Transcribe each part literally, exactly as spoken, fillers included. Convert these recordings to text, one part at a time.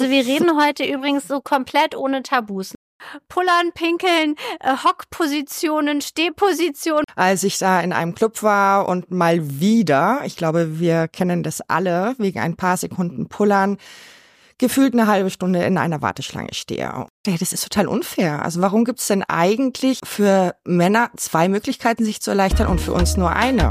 Also wir reden heute übrigens so komplett ohne Tabus. Pullern, Pinkeln, äh, Hockpositionen, Stehpositionen. Als ich da in einem Club war und mal wieder, ich glaube, wir kennen das alle, wegen ein paar Sekunden Pullern, gefühlt eine halbe Stunde in einer Warteschlange stehe. Hey, das ist total unfair. Also warum gibt es denn eigentlich für Männer zwei Möglichkeiten, sich zu erleichtern und für uns nur eine?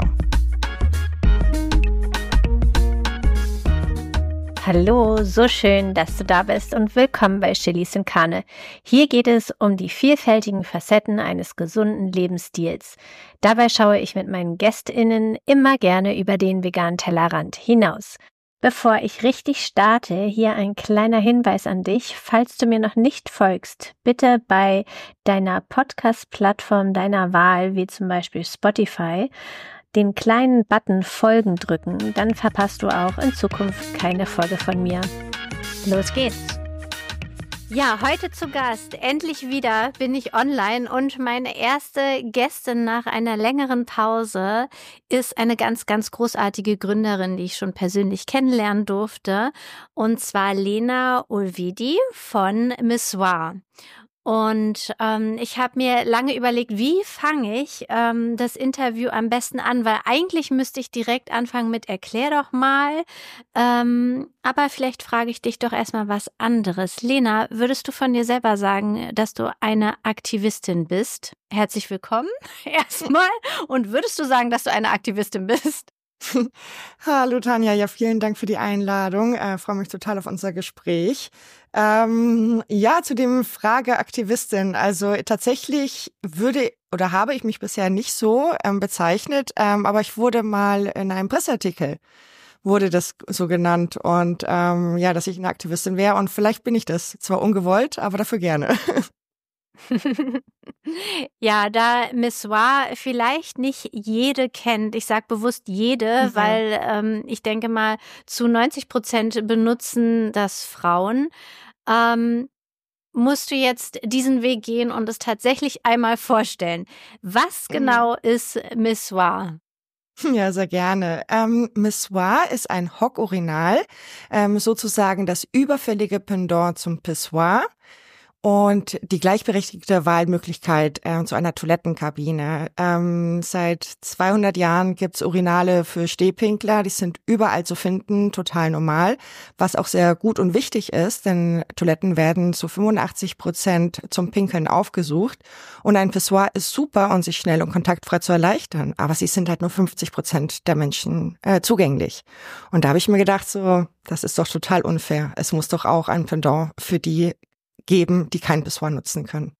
Hallo, so schön, dass du da bist und willkommen bei Chilis und Karne. Hier geht es um die vielfältigen Facetten eines gesunden Lebensstils. Dabei schaue ich mit meinen GästInnen immer gerne über den veganen Tellerrand hinaus. Bevor ich richtig starte, hier ein kleiner Hinweis an dich, falls du mir noch nicht folgst, bitte bei deiner Podcast-Plattform deiner Wahl, wie zum Beispiel Spotify, den kleinen Button Folgen drücken, dann verpasst du auch in Zukunft keine Folge von mir. Los geht's! Ja, heute zu Gast. Endlich wieder bin ich online und meine erste Gästin nach einer längeren Pause ist eine ganz, ganz großartige Gründerin, die ich schon persönlich kennenlernen durfte, und zwar Lena Olvedi von Missoir. Und ähm, ich habe mir lange überlegt, wie fange ich ähm, das Interview am besten an, weil eigentlich müsste ich direkt anfangen mit "Erklär doch mal", ähm, aber vielleicht frage ich dich doch erstmal was anderes. Lena, würdest du von dir selber sagen, dass du eine Aktivistin bist? Herzlich willkommen erstmal. Und würdest du sagen, dass du eine Aktivistin bist? Hallo Tanja, ja, vielen Dank für die Einladung. Ich äh, freue mich total auf unser Gespräch. Ähm, ja, zu dem Frage Aktivistin. Also tatsächlich würde oder habe ich mich bisher nicht so ähm, bezeichnet, ähm, aber ich wurde mal in einem Presseartikel, wurde das so genannt, und ähm, ja, dass ich eine Aktivistin wäre, und vielleicht bin ich das, zwar ungewollt, aber dafür gerne. Ja, da Missoir vielleicht nicht jede kennt, ich sage bewusst jede, mhm. weil ähm, ich denke mal, zu neunzig Prozent benutzen das Frauen, ähm, musst du jetzt diesen Weg gehen und es tatsächlich einmal vorstellen. Was genau mhm. ist Missoir? Ja, sehr gerne. Ähm, Missoir ist ein Hockurinal, ähm, sozusagen das überfällige Pendant zum Pissoir. Und die gleichberechtigte Wahlmöglichkeit äh, zu einer Toilettenkabine. Ähm, seit zweihundert Jahren gibt's Urinale für Stehpinkler, die sind überall zu finden, total normal, was auch sehr gut und wichtig ist, denn Toiletten werden zu fünfundachtzig Prozent zum Pinkeln aufgesucht, und ein Pissoir ist super, um sich schnell und kontaktfrei zu erleichtern, aber sie sind halt nur fünfzig Prozent der Menschen äh, zugänglich. Und da habe ich mir gedacht, so, das ist doch total unfair. Es muss doch auch ein Pendant für die geben, die kein Pissoir nutzen können.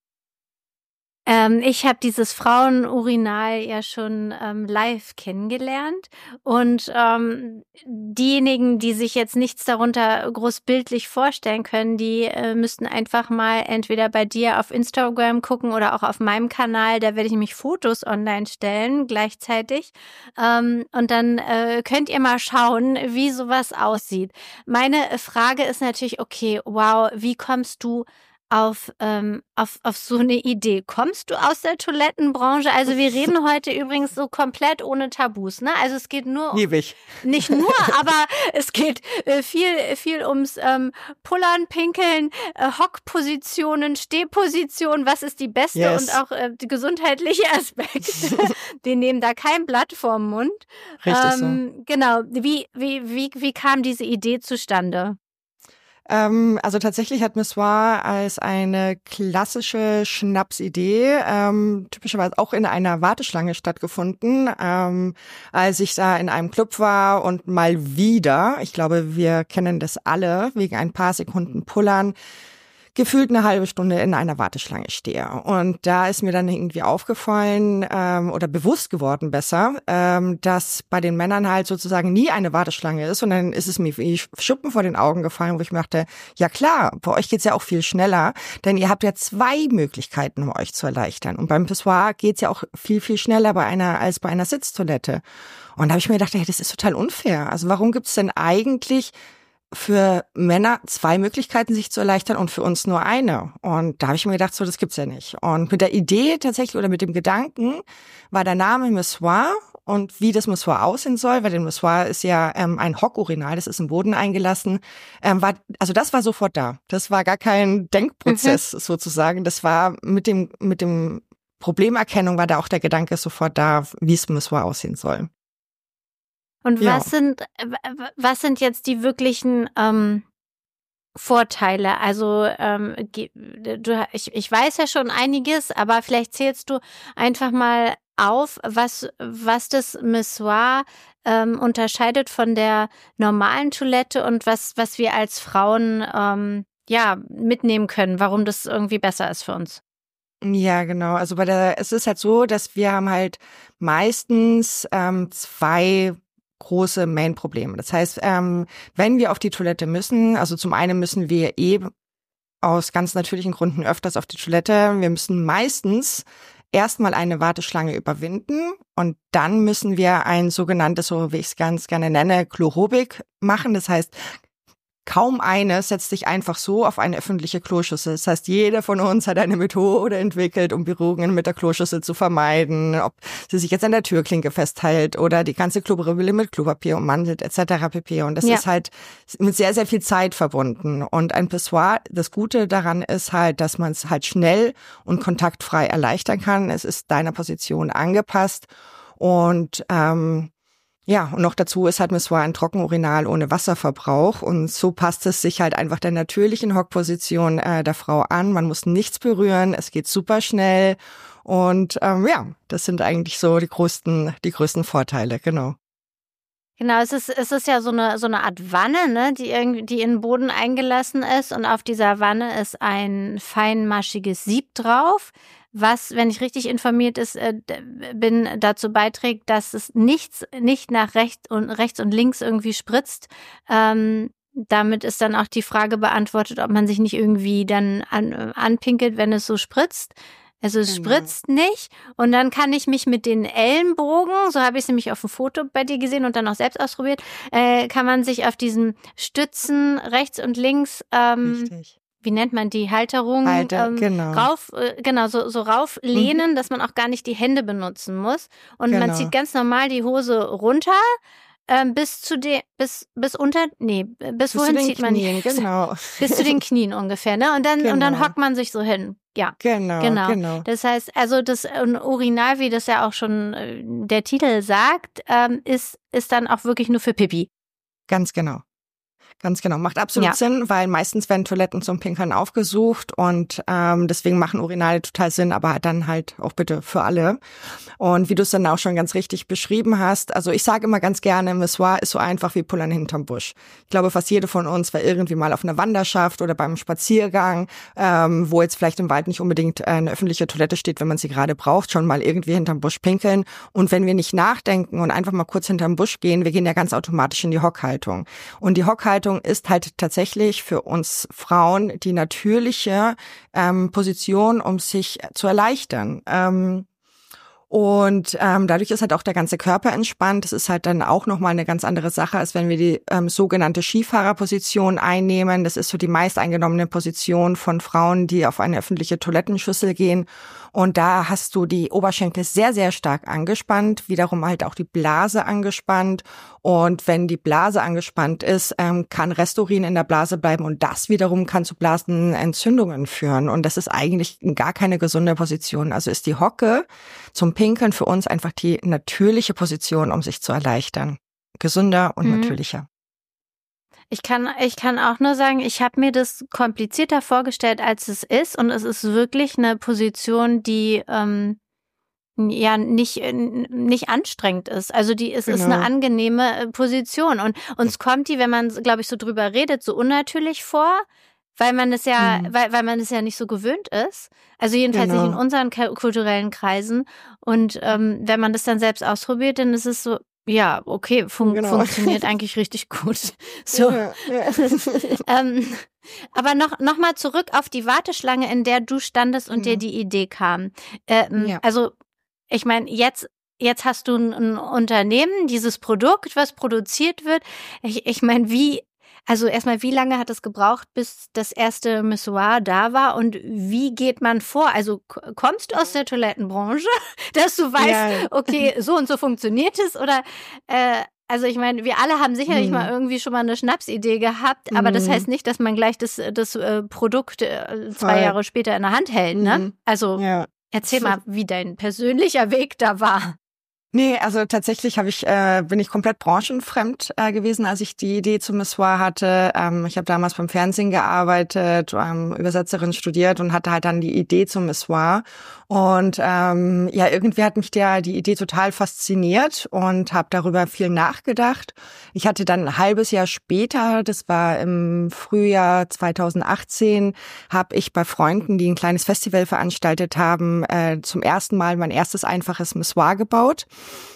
Ähm, ich habe dieses Frauenurinal ja schon ähm, live kennengelernt, und ähm, diejenigen, die sich jetzt nichts darunter groß bildlich vorstellen können, die äh, müssten einfach mal entweder bei dir auf Instagram gucken oder auch auf meinem Kanal, da werde ich nämlich Fotos online stellen gleichzeitig, ähm, und dann äh, könnt ihr mal schauen, wie sowas aussieht. Meine Frage ist natürlich, okay, wow, wie kommst du auf ähm, auf auf so eine Idee? Kommst du aus der Toilettenbranche? Also wir reden heute übrigens so komplett ohne Tabus, ne? Also es geht nur um, Lieb ich. Nicht nur, aber es geht äh, viel viel ums ähm, Pullern, Pinkeln, äh, Hockpositionen, Stehpositionen. Was ist die beste yes. und auch äh, die gesundheitliche Aspekt? Wir nehmen da kein Blatt vorm Mund. Richtig ähm, so. Genau. Wie wie wie wie kam diese Idee zustande? Ähm, also tatsächlich hat Missoir als eine klassische Schnapsidee ähm, typischerweise auch in einer Warteschlange stattgefunden. Ähm, als ich da in einem Club war und mal wieder, ich glaube, wir kennen das alle, wegen ein paar Sekunden Pullern, gefühlt eine halbe Stunde in einer Warteschlange stehe. Und da ist mir dann irgendwie aufgefallen ähm, oder bewusst geworden besser, ähm, dass bei den Männern halt sozusagen nie eine Warteschlange ist. Und dann ist es mir wie Schuppen vor den Augen gefallen, wo ich mir dachte, ja klar, bei euch geht's ja auch viel schneller, denn ihr habt ja zwei Möglichkeiten, um euch zu erleichtern. Und beim Pissoir geht's ja auch viel, viel schneller bei einer als bei einer Sitztoilette. Und da habe ich mir gedacht, hey, das ist total unfair. Also warum gibt's denn eigentlich für Männer zwei Möglichkeiten, sich zu erleichtern und für uns nur eine. Und da habe ich mir gedacht, so, das gibt's ja nicht. Und mit der Idee tatsächlich oder mit dem Gedanken war der Name Missoir und wie das Missoir aussehen soll, weil ein Missoir ist ja ähm, ein Hockurinal, das ist im Boden eingelassen. Ähm, war, also das war sofort da. Das war gar kein Denkprozess mhm. sozusagen. Das war mit dem mit dem Problemerkennung war da auch der Gedanke sofort da, wie es Missoir aussehen soll. Und ja. was sind was sind jetzt die wirklichen ähm, Vorteile? Also ähm, du, ich, ich weiß ja schon einiges, aber vielleicht zählst du einfach mal auf, was was das Missoir ähm, unterscheidet von der normalen Toilette und was was wir als Frauen ähm, ja mitnehmen können, warum das irgendwie besser ist für uns. Ja, genau. Also bei der es ist halt so, dass wir haben halt meistens ähm, zwei große Main-Probleme. Das heißt, ähm, wenn wir auf die Toilette müssen, also zum einen müssen wir eh aus ganz natürlichen Gründen öfters auf die Toilette. Wir müssen meistens erstmal eine Warteschlange überwinden und dann müssen wir ein sogenanntes, so wie ich es ganz gerne nenne, Chlorobik machen. Das heißt, kaum eine setzt sich einfach so auf eine öffentliche Kloschüssel. Das heißt, jeder von uns hat eine Methode entwickelt, um Berührungen mit der Kloschüssel zu vermeiden, ob sie sich jetzt an der Türklinke festhält oder die ganze Klobrille mit Klopapier ummantelt et cetera pp. Und das ja. ist halt mit sehr, sehr viel Zeit verbunden. Und ein Pissoir, das Gute daran ist halt, dass man es halt schnell und kontaktfrei erleichtern kann. Es ist deiner Position angepasst und ähm, ja, und noch dazu ist halt Missoir ein Trockenurinal ohne Wasserverbrauch und so passt es sich halt einfach der natürlichen Hockposition äh, der Frau an. Man muss nichts berühren, es geht super schnell und ähm, ja, das sind eigentlich so die größten, die größten Vorteile, genau. Genau, es ist es ist ja so eine so eine Art Wanne, ne, die irgendwie die in den Boden eingelassen ist und auf dieser Wanne ist ein feinmaschiges Sieb drauf, was, wenn ich richtig informiert ist, äh, bin, dazu beiträgt, dass es nichts nicht nach rechts und rechts und links irgendwie spritzt. Ähm, damit ist dann auch die Frage beantwortet, ob man sich nicht irgendwie dann an, anpinkelt, wenn es so spritzt. Also es genau. spritzt nicht und dann kann ich mich mit den Ellenbogen, so habe ich es nämlich auf dem Foto bei dir gesehen und dann auch selbst ausprobiert, äh, kann man sich auf diesen Stützen rechts und links ähm, Richtig. Wie nennt man die Halterung Halter, ähm, genau. rauf, äh, genau so so rauflehnen, mhm. dass man auch gar nicht die Hände benutzen muss und genau. man zieht ganz normal die Hose runter ähm, bis zu den bis bis unter nee bis, bis wohin zieht man Knien, die genau. bis zu den Knien ungefähr, ne? Und dann genau. und dann hockt man sich so hin. Ja, genau, genau, genau. Das heißt, also das Urinal, wie das ja auch schon äh, der Titel sagt, ähm, ist ist dann auch wirklich nur für Pipi. Ganz genau. Ganz genau, macht absolut ja. Sinn, weil meistens werden Toiletten zum Pinkeln aufgesucht und ähm, deswegen machen Urinale total Sinn, aber dann halt auch bitte für alle. Und wie du es dann auch schon ganz richtig beschrieben hast, also ich sage immer ganz gerne, Missoir ist so einfach wie Pullern hinterm Busch. Ich glaube, fast jede von uns war irgendwie mal auf einer Wanderschaft oder beim Spaziergang, ähm, wo jetzt vielleicht im Wald nicht unbedingt eine öffentliche Toilette steht, wenn man sie gerade braucht, schon mal irgendwie hinterm Busch pinkeln. Und wenn wir nicht nachdenken und einfach mal kurz hinterm Busch gehen, wir gehen ja ganz automatisch in die Hockhaltung. Und die Hockhaltung ist halt tatsächlich für uns Frauen die natürliche ähm, Position, um sich zu erleichtern. Ähm, Und ähm, dadurch ist halt auch der ganze Körper entspannt. Das ist halt dann auch nochmal eine ganz andere Sache, als wenn wir die ähm, sogenannte Skifahrerposition einnehmen. Das ist so die meist eingenommene Position von Frauen, die auf eine öffentliche Toilettenschüssel gehen. Und da hast du die Oberschenkel sehr, sehr stark angespannt, wiederum halt auch die Blase angespannt. Und wenn die Blase angespannt ist, ähm, kann Resturin in der Blase bleiben und das wiederum kann zu Blasenentzündungen führen. Und das ist eigentlich gar keine gesunde Position. Also ist die Hocke zum Pinkeln für uns einfach die natürliche Position, um sich zu erleichtern. Gesünder und mhm. natürlicher. Ich kann, ich kann auch nur sagen, ich habe mir das komplizierter vorgestellt, als es ist. Und es ist wirklich eine Position, die ähm, ja nicht nicht anstrengend ist. Also die es genau. ist eine angenehme Position. Und uns kommt die, wenn man, glaube ich, so drüber redet, so unnatürlich vor, weil man es ja, mhm. weil, weil man es ja nicht so gewöhnt ist. Also jedenfalls genau. nicht in unseren kulturellen Kreisen. Und ähm, wenn man das dann selbst ausprobiert, dann ist es so, ja, okay, fun- genau. funktioniert eigentlich richtig gut. So. Ja, ja. ähm, aber noch noch mal zurück auf die Warteschlange, in der du standest und mhm. dir die Idee kam. Ähm, ja. Also ich meine, jetzt jetzt hast du ein, ein Unternehmen, dieses Produkt, was produziert wird. Ich, ich meine, wie Also erstmal, wie lange hat es gebraucht, bis das erste Missoir da war und wie geht man vor? Also kommst du aus der Toilettenbranche, dass du weißt, ja. okay, so und so funktioniert es oder äh, also ich meine, wir alle haben sicherlich hm. mal irgendwie schon mal eine Schnapsidee gehabt, aber hm. das heißt nicht, dass man gleich das, das äh, Produkt äh, zwei Voll. Jahre später in der Hand hält, ne? Hm. Also ja. erzähl mal, wie dein persönlicher Weg da war. Nee, also tatsächlich habe ich äh, bin ich komplett branchenfremd äh, gewesen, als ich die Idee zum Missoir hatte. Ähm, ich habe damals beim Fernsehen gearbeitet, ähm, Übersetzerin studiert und hatte halt dann die Idee zum Missoir. Und ähm, ja, irgendwie hat mich der die Idee total fasziniert und habe darüber viel nachgedacht. Ich hatte dann ein halbes Jahr später, das war im Frühjahr zweitausendachtzehn, habe ich bei Freunden, die ein kleines Festival veranstaltet haben, äh, zum ersten Mal mein erstes einfaches Missoir gebaut.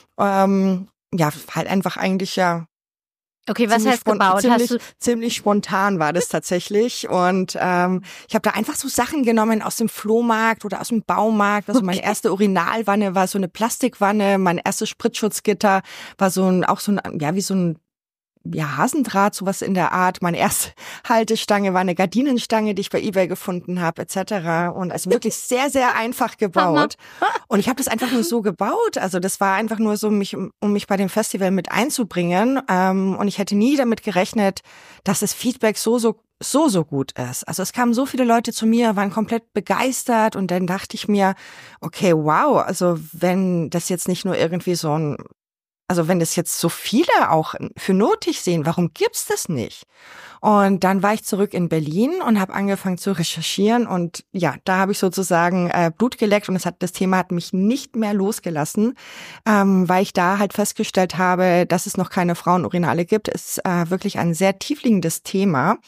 Ähm, ja, halt einfach eigentlich ja. Okay, was heißt gebaut? Ziemlich, Hast du ziemlich spontan war das tatsächlich und ähm, ich habe da einfach so Sachen genommen aus dem Flohmarkt oder aus dem Baumarkt. Also meine erste Urinalwanne war so eine Plastikwanne, mein erstes Spritzschutzgitter war so ein auch so ein ja wie so ein ja, Hasendraht, sowas in der Art. Meine erste Haltestange war eine Gardinenstange, die ich bei eBay gefunden habe, et cetera. Und also wirklich sehr, sehr einfach gebaut. Und ich habe das einfach nur so gebaut. Also das war einfach nur so, mich, um mich bei dem Festival mit einzubringen. Und ich hätte nie damit gerechnet, dass das Feedback so, so so, so gut ist. Also es kamen so viele Leute zu mir, waren komplett begeistert und dann dachte ich mir, okay, wow, also wenn das jetzt nicht nur irgendwie so ein Also wenn das jetzt so viele auch für nötig sehen, warum gibt's das nicht? Und dann war ich zurück in Berlin und habe angefangen zu recherchieren und ja, da habe ich sozusagen äh, Blut geleckt und das, hat, das Thema hat mich nicht mehr losgelassen, ähm, weil ich da halt festgestellt habe, dass es noch keine Frauenurinale gibt. Es ist äh, wirklich ein sehr tiefliegendes Thema.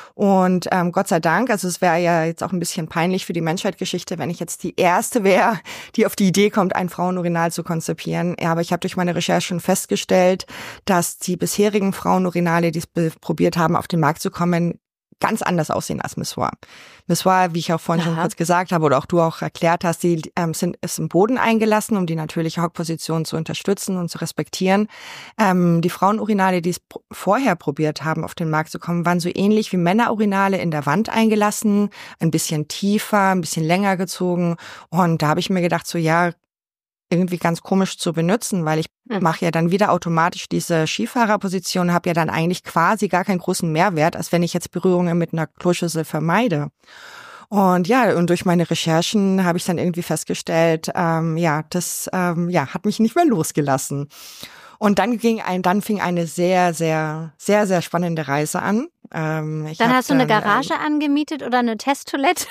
Und ähm, Gott sei Dank, also es wäre ja jetzt auch ein bisschen peinlich für die Menschheitsgeschichte, wenn ich jetzt die Erste wäre, die auf die Idee kommt, ein Frauenurinal zu konzipieren. Ja, aber ich habe durch meine Recherchen festgestellt, dass die bisherigen Frauenurinale, die es probiert haben, auf den Markt zu kommen, ganz anders aussehen als Missoir. Missoir, wie ich auch vorhin Aha. schon kurz gesagt habe oder auch du auch erklärt hast, die ähm, sind ist im Boden eingelassen, um die natürliche Hockposition zu unterstützen und zu respektieren. Ähm, die Frauenurinale, die es pr- vorher probiert haben, auf den Markt zu kommen, waren so ähnlich wie Männerurinale in der Wand eingelassen, ein bisschen tiefer, ein bisschen länger gezogen. Und da habe ich mir gedacht, so ja, irgendwie ganz komisch zu benutzen, weil ich hm. mache ja dann wieder automatisch diese Skifahrerposition, habe ja dann eigentlich quasi gar keinen großen Mehrwert, als wenn ich jetzt Berührungen mit einer Kloschüssel vermeide. Und ja, und durch meine Recherchen habe ich dann irgendwie festgestellt, ähm, ja, das ähm, ja hat mich nicht mehr losgelassen. Und dann ging ein, dann fing eine sehr, sehr, sehr, sehr spannende Reise an. Ähm, ich dann hast du eine Garage ähm, angemietet oder eine Testtoilette?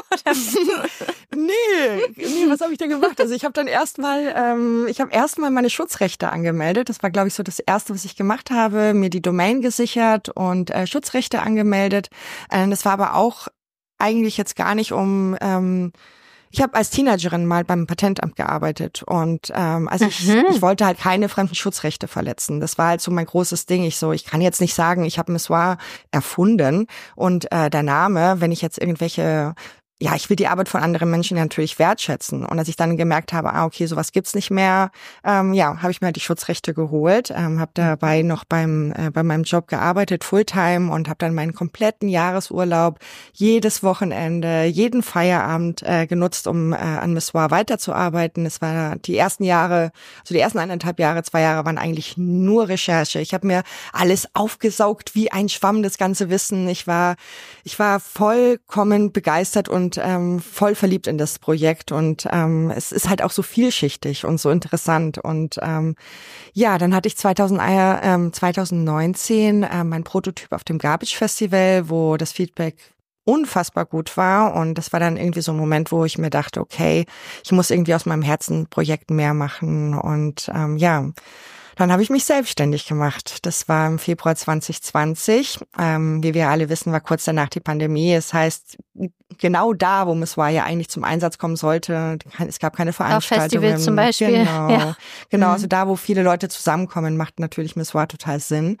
nee, nee, was habe ich denn gemacht? Also ich habe dann erstmal, ähm, ich habe erstmal meine Schutzrechte angemeldet. Das war, glaube ich, so das Erste, was ich gemacht habe. Mir die Domain gesichert und äh, Schutzrechte angemeldet. Äh, das war aber auch eigentlich jetzt gar nicht um ähm, ich habe als Teenagerin mal beim Patentamt gearbeitet und ähm, also ich, mhm. ich wollte halt keine fremden Schutzrechte verletzen. Das war halt so mein großes Ding. Ich so, ich kann jetzt nicht sagen, ich habe Missoir erfunden und äh, der Name, wenn ich jetzt irgendwelche ja, ich will die Arbeit von anderen Menschen natürlich wertschätzen. Und als ich dann gemerkt habe, ah, okay, sowas gibt's nicht mehr, ähm, ja, habe ich mir halt die Schutzrechte geholt, ähm, habe dabei noch beim äh, bei meinem Job gearbeitet, Fulltime, und habe dann meinen kompletten Jahresurlaub, jedes Wochenende, jeden Feierabend äh, genutzt, um äh, an Missoir weiterzuarbeiten. Es war die ersten Jahre, also die ersten eineinhalb Jahre, zwei Jahre waren eigentlich nur Recherche. Ich habe mir alles aufgesaugt wie ein Schwamm, das ganze Wissen. Ich war, ich war vollkommen begeistert und Und ähm, voll verliebt in das Projekt und ähm, es ist halt auch so vielschichtig und so interessant und ähm, ja, dann hatte ich zweitausend, äh, zweitausendneunzehn äh, mein Prototyp auf dem Garbage Festival, wo das Feedback unfassbar gut war und das war dann irgendwie so ein Moment, wo ich mir dachte, okay, ich muss irgendwie aus meinem Herzenprojekt mehr machen und ähm, ja, dann habe ich mich selbstständig gemacht. Das war im Februar zwanzig zwanzig. Ähm, wie wir alle wissen, war kurz danach die Pandemie. Das heißt, genau da, wo Missoir ja eigentlich zum Einsatz kommen sollte, es gab keine Veranstaltungen. Auf Festivals zum Beispiel. Genau, ja. genau. Also da, wo viele Leute zusammenkommen, macht natürlich Missoir total Sinn.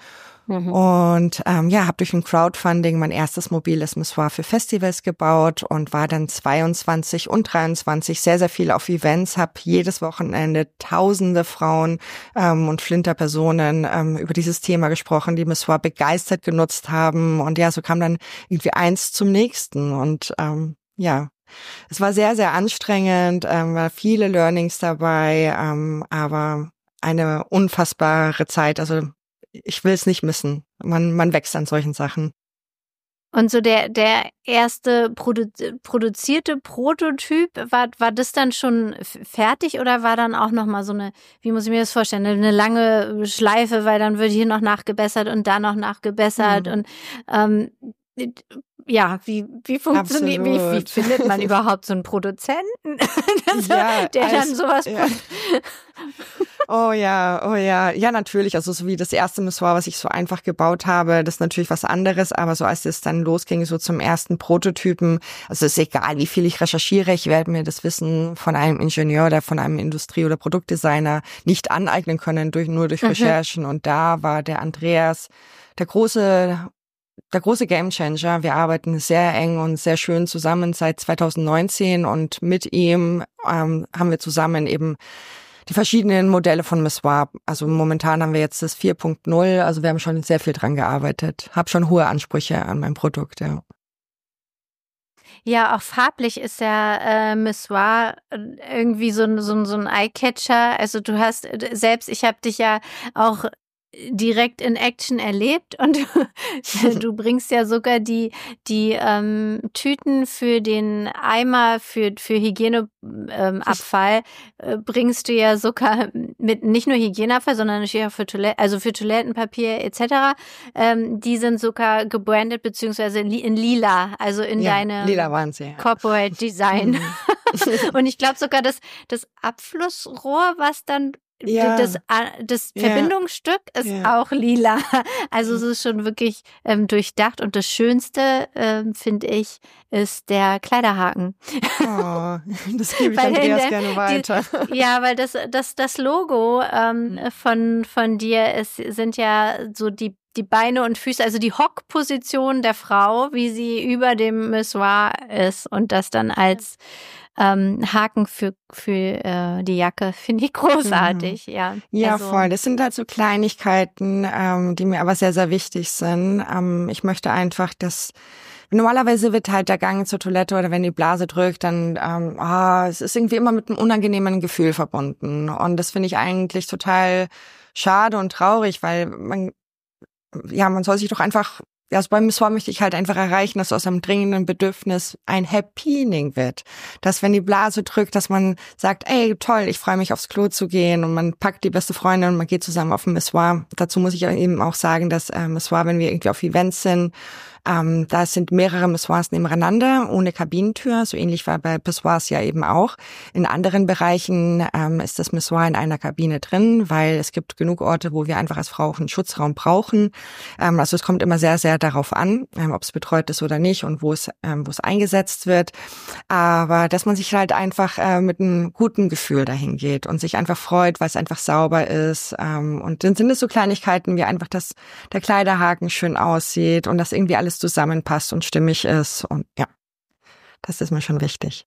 Mhm. Und ähm, ja, habe durch ein Crowdfunding mein erstes mobiles Missoir für Festivals gebaut und war dann zweiundzwanzig und dreiundzwanzig sehr, sehr viel auf Events, habe jedes Wochenende tausende Frauen ähm, und Flinterpersonen ähm, über dieses Thema gesprochen, die Missoir begeistert genutzt haben. Und ja, so kam dann irgendwie eins zum nächsten. Und ähm, ja, es war sehr, sehr anstrengend, ähm, war viele Learnings dabei, ähm, aber eine unfassbare Zeit. Also ich will es nicht missen. Man, man wächst an solchen Sachen. Und so der der erste produ- produzierte Prototyp, war war das dann schon fertig oder war dann auch noch mal so eine, wie muss ich mir das vorstellen, eine lange Schleife, weil dann wird hier noch nachgebessert und da noch nachgebessert mhm. und ähm, ja, wie wie funktioniert, wie, wie findet man überhaupt so einen Produzenten, ja, der als, dann sowas ja. Oh ja, oh ja, ja natürlich, also so wie das erste Missoir, was ich so einfach gebaut habe, das ist natürlich was anderes, aber so als es dann losging, so zum ersten Prototypen, also ist egal, wie viel ich recherchiere, ich werde mir das Wissen von einem Ingenieur oder von einem Industrie- oder Produktdesigner nicht aneignen können, durch nur durch mhm. Recherchen, und da war der Andreas der große Der große Gamechanger. Wir arbeiten sehr eng und sehr schön zusammen seit zweitausendneunzehn und mit ihm ähm, haben wir zusammen eben die verschiedenen Modelle von Missoir. Also momentan haben wir jetzt das vier Punkt null, also wir haben schon sehr viel dran gearbeitet. Hab schon hohe Ansprüche an mein Produkt, ja. Ja, auch farblich ist ja äh, Missoir irgendwie so ein so ein so ein Eyecatcher. Also du hast selbst, ich habe dich ja auch direkt in Action erlebt und du bringst ja sogar die die ähm, Tüten für den Eimer für für Hygieneabfall ähm, äh, bringst du ja sogar mit, nicht nur Hygieneabfall, sondern natürlich auch für Toilette, also für Toilettenpapier et cetera. Ähm, die sind sogar gebrandet beziehungsweise in lila, also in ja, deinem lila waren sie, ja. Corporate Design. Und ich glaube sogar, dass das Abflussrohr, was dann Ja. Das, das ja. Verbindungsstück ist ja. auch lila. Also es ist schon wirklich ähm, durchdacht. Und das Schönste, ähm, finde ich, ist der Kleiderhaken. Oh, das gebe ich Andreas der, gerne weiter. Die, ja, weil das, das, das Logo ähm, von, von dir ist, sind ja so die die Beine und Füße, also die Hockposition der Frau, wie sie über dem Missoir ist und das dann als ähm, Haken für für äh, die Jacke, finde ich großartig, mhm. ja. Ja, also. voll. Das sind halt so Kleinigkeiten, ähm, die mir aber sehr, sehr wichtig sind. Ähm, ich möchte einfach, dass normalerweise wird halt der Gang zur Toilette oder wenn die Blase drückt, dann ähm, ah, es ist irgendwie immer mit einem unangenehmen Gefühl verbunden. Und das finde ich eigentlich total schade und traurig, weil man ja, man soll sich doch einfach, ja, also beim Missoir möchte ich halt einfach erreichen, dass aus einem dringenden Bedürfnis ein Happening wird. Dass wenn die Blase drückt, dass man sagt, ey, toll, ich freue mich aufs Klo zu gehen und man packt die beste Freundin und man geht zusammen auf ein Missoir. Dazu muss ich eben auch sagen, dass äh, Missoir, wenn wir irgendwie auf Events sind, Ähm, da sind mehrere Missoirs nebeneinander, ohne Kabinentür, so ähnlich war bei Pissoirs ja eben auch. In anderen Bereichen ähm, ist das Missoir in einer Kabine drin, weil es gibt genug Orte, wo wir einfach als Frau auch einen Schutzraum brauchen. Ähm, also es kommt immer sehr, sehr darauf an, ähm, ob es betreut ist oder nicht und wo es ähm, wo es eingesetzt wird. Aber dass man sich halt einfach äh, mit einem guten Gefühl dahin geht und sich einfach freut, weil es einfach sauber ist. Ähm, und dann sind es so Kleinigkeiten wie einfach, dass der Kleiderhaken schön aussieht und dass irgendwie alles zusammenpasst und stimmig ist. Und ja, das ist mir schon wichtig.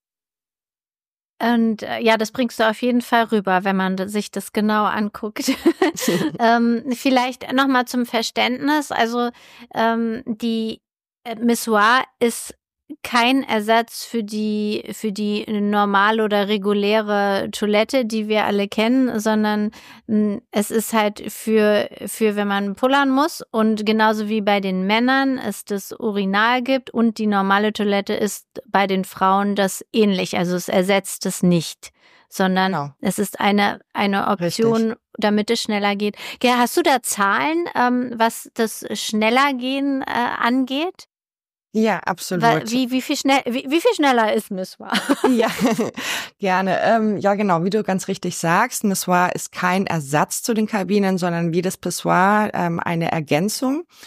Und äh, ja, das bringst du auf jeden Fall rüber, wenn man sich das genau anguckt. ähm, vielleicht nochmal zum Verständnis. Also ähm, die äh, Missoir ist kein Ersatz für die für die normale oder reguläre Toilette, die wir alle kennen, sondern mh, es ist halt für für wenn man pullern muss, und genauso wie bei den Männern es das Urinal gibt und die normale Toilette ist bei den Frauen das ähnlich, also es ersetzt es nicht, sondern genau. Es ist eine eine Option, richtig, damit es schneller geht. Ja, hast du da Zahlen, ähm, was das Schnellergehen äh, angeht? Ja, absolut. Wie, wie, viel schnell, wie, wie viel schneller ist Missoir? Ja, gerne. Ähm, ja, genau, wie du ganz richtig sagst, Missoir ist kein Ersatz zu den Kabinen, sondern wie das Pissoir ähm, eine Ergänzung.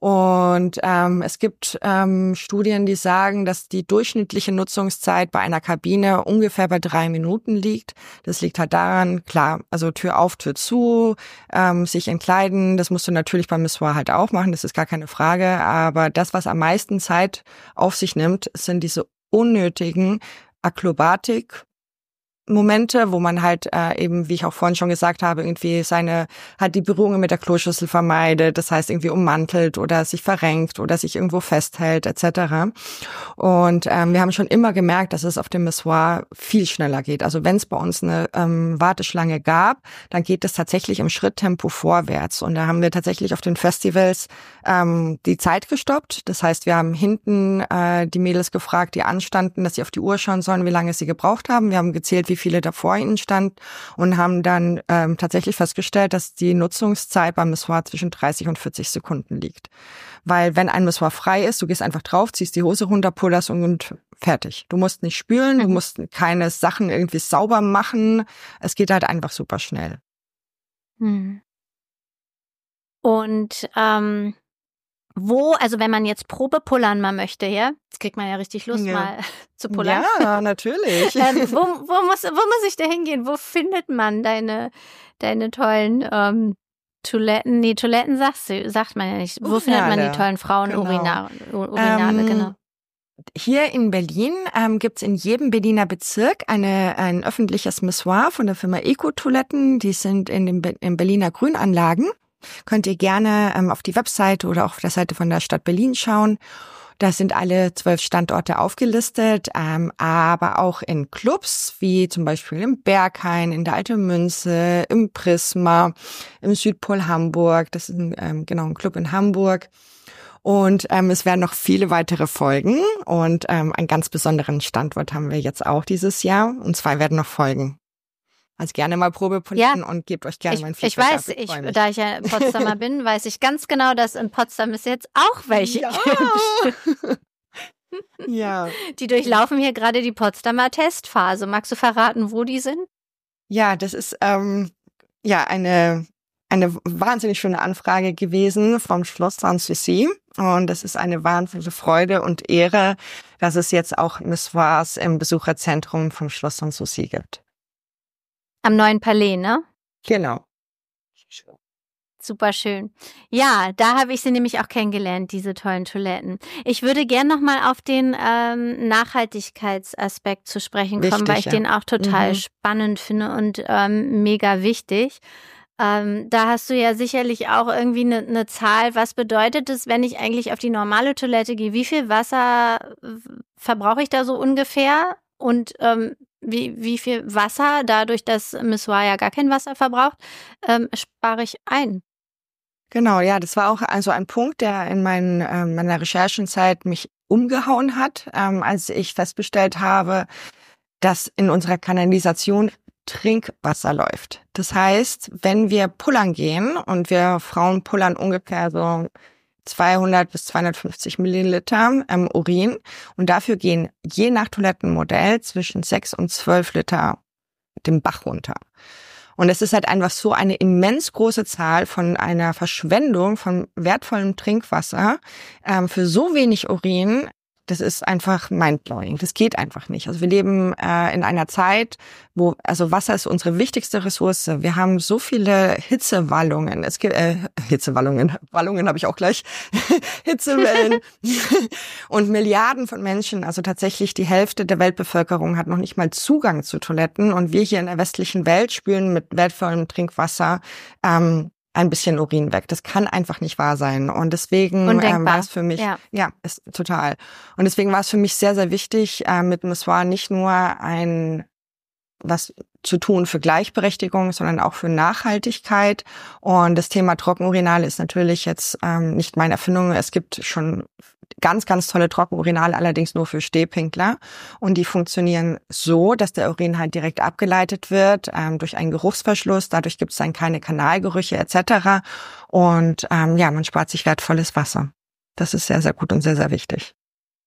Und ähm, es gibt ähm, Studien, die sagen, dass die durchschnittliche Nutzungszeit bei einer Kabine ungefähr bei drei Minuten liegt. Das liegt halt daran, klar, also Tür auf, Tür zu, ähm, sich entkleiden, das musst du natürlich beim Missoir halt auch machen, das ist gar keine Frage. Aber das, was am meisten Zeit auf sich nimmt, sind diese unnötigen Akrobatik Momente, wo man halt äh, eben, wie ich auch vorhin schon gesagt habe, irgendwie seine, halt die Berührungen mit der Kloschüssel vermeidet, das heißt irgendwie ummantelt oder sich verrenkt oder sich irgendwo festhält et cetera. Und ähm, wir haben schon immer gemerkt, dass es auf dem Missoir viel schneller geht. Also wenn es bei uns eine ähm, Warteschlange gab, dann geht es tatsächlich im Schritttempo vorwärts. Und da haben wir tatsächlich auf den Festivals ähm, die Zeit gestoppt. Das heißt, wir haben hinten äh, die Mädels gefragt, die anstanden, dass sie auf die Uhr schauen sollen, wie lange sie gebraucht haben. Wir haben gezählt, wie wie viele da vor ihnen stand und haben dann ähm, tatsächlich festgestellt, dass die Nutzungszeit beim Missoir zwischen dreißig und vierzig Sekunden liegt. Weil wenn ein Missoir frei ist, du gehst einfach drauf, ziehst die Hose runter, pullerst und, und fertig. Du musst nicht spülen, du musst keine Sachen irgendwie sauber machen. Es geht halt einfach super schnell. Hm. Und ähm wo, also wenn man jetzt Probe pullern mal möchte, ja, jetzt kriegt man ja richtig Lust, ja. mal zu pullern. Ja, natürlich. ähm, wo, wo, muss, wo muss ich da hingehen? Wo findet man deine, deine tollen ähm, Toiletten? Nee, Toiletten sagst du, sagt man ja nicht. Wo Urinale. Findet man die tollen Frauenurinale? Genau. Urinale, ähm, genau. Hier in Berlin ähm, gibt's in jedem Berliner Bezirk eine ein öffentliches Missoir von der Firma Eco-Toiletten. Die sind in den Be- in Berliner Grünanlagen. Könnt ihr gerne ähm, auf die Webseite oder auch auf der Seite von der Stadt Berlin schauen. Da sind alle zwölf Standorte aufgelistet, ähm, aber auch in Clubs, wie zum Beispiel im Berghain, in der Alte Münze, im Prisma, im Südpol Hamburg. Das ist ein, ähm, genau ein Club in Hamburg. Und ähm, es werden noch viele weitere folgen. Und ähm, einen ganz besonderen Standort haben wir jetzt auch dieses Jahr. Und zwei werden noch folgen. Also gerne mal Probe polieren ja, und gebt euch gerne ich, mein Feedback. Ich weiß, ich, da ich ja Potsdamer bin, weiß ich ganz genau, dass in Potsdam es jetzt auch welche ja. gibt. Ja. Die durchlaufen hier gerade die Potsdamer Testphase. Magst du verraten, wo die sind? Ja, das ist ähm, ja eine eine wahnsinnig schöne Anfrage gewesen vom Schloss Sanssouci. Und das ist eine wahnsinnige Freude und Ehre, dass es jetzt auch Missoirs im Besucherzentrum vom Schloss Sanssouci gibt. Am Neuen Palais, ne? Genau. Super schön. Ja, da habe ich sie nämlich auch kennengelernt, diese tollen Toiletten. Ich würde gern nochmal auf den ähm, Nachhaltigkeitsaspekt zu sprechen kommen, wichtig, weil ich ja. den auch total mhm. spannend finde und ähm, mega wichtig. Ähm, da hast du ja sicherlich auch irgendwie eine ne Zahl. Was bedeutet es, wenn ich eigentlich auf die normale Toilette gehe? Wie viel Wasser verbrauche ich da so ungefähr? Und ähm, wie, wie viel Wasser, dadurch, dass Missoir ja gar kein Wasser verbraucht, ähm, spare ich ein? Genau, ja, das war auch also ein Punkt, der in meinen, ähm, meiner Recherchenzeit mich umgehauen hat, ähm, als ich festgestellt habe, dass in unserer Kanalisation Trinkwasser läuft. Das heißt, wenn wir pullern gehen und wir Frauen pullern ungefähr so zweihundert bis zweihundertfünfzig Milliliter ähm, Urin und dafür gehen je nach Toilettenmodell zwischen sechs und zwölf Liter den Bach runter. Und es ist halt einfach so eine immens große Zahl von einer Verschwendung von wertvollem Trinkwasser ähm, für so wenig Urin. Das ist einfach mindblowing. Das geht einfach nicht. Also wir leben äh, in einer Zeit, wo, also Wasser ist unsere wichtigste Ressource. Wir haben so viele Hitzewallungen. Es gibt äh, Hitzewallungen, Wallungen habe ich auch gleich. Hitzewellen und Milliarden von Menschen. Also tatsächlich die Hälfte der Weltbevölkerung hat noch nicht mal Zugang zu Toiletten. Und wir hier in der westlichen Welt spülen mit wertvollem Trinkwasser ähm, ein bisschen Urin weg. Das kann einfach nicht wahr sein. Und deswegen ähm, war es für mich, ja. ja, ist total. Und deswegen war es für mich sehr, sehr wichtig, äh, mit Missoir nicht nur ein was zu tun für Gleichberechtigung, sondern auch für Nachhaltigkeit. Und das Thema Trockenurinale ist natürlich jetzt ähm, nicht meine Erfindung. Es gibt schon ganz, ganz tolle Trockenurinale, allerdings nur für Stehpinkler. Und die funktionieren so, dass der Urin halt direkt abgeleitet wird ähm, durch einen Geruchsverschluss. Dadurch gibt es dann keine Kanalgerüche et cetera. Und ähm, ja, man spart sich wertvolles Wasser. Das ist sehr, sehr gut und sehr, sehr wichtig.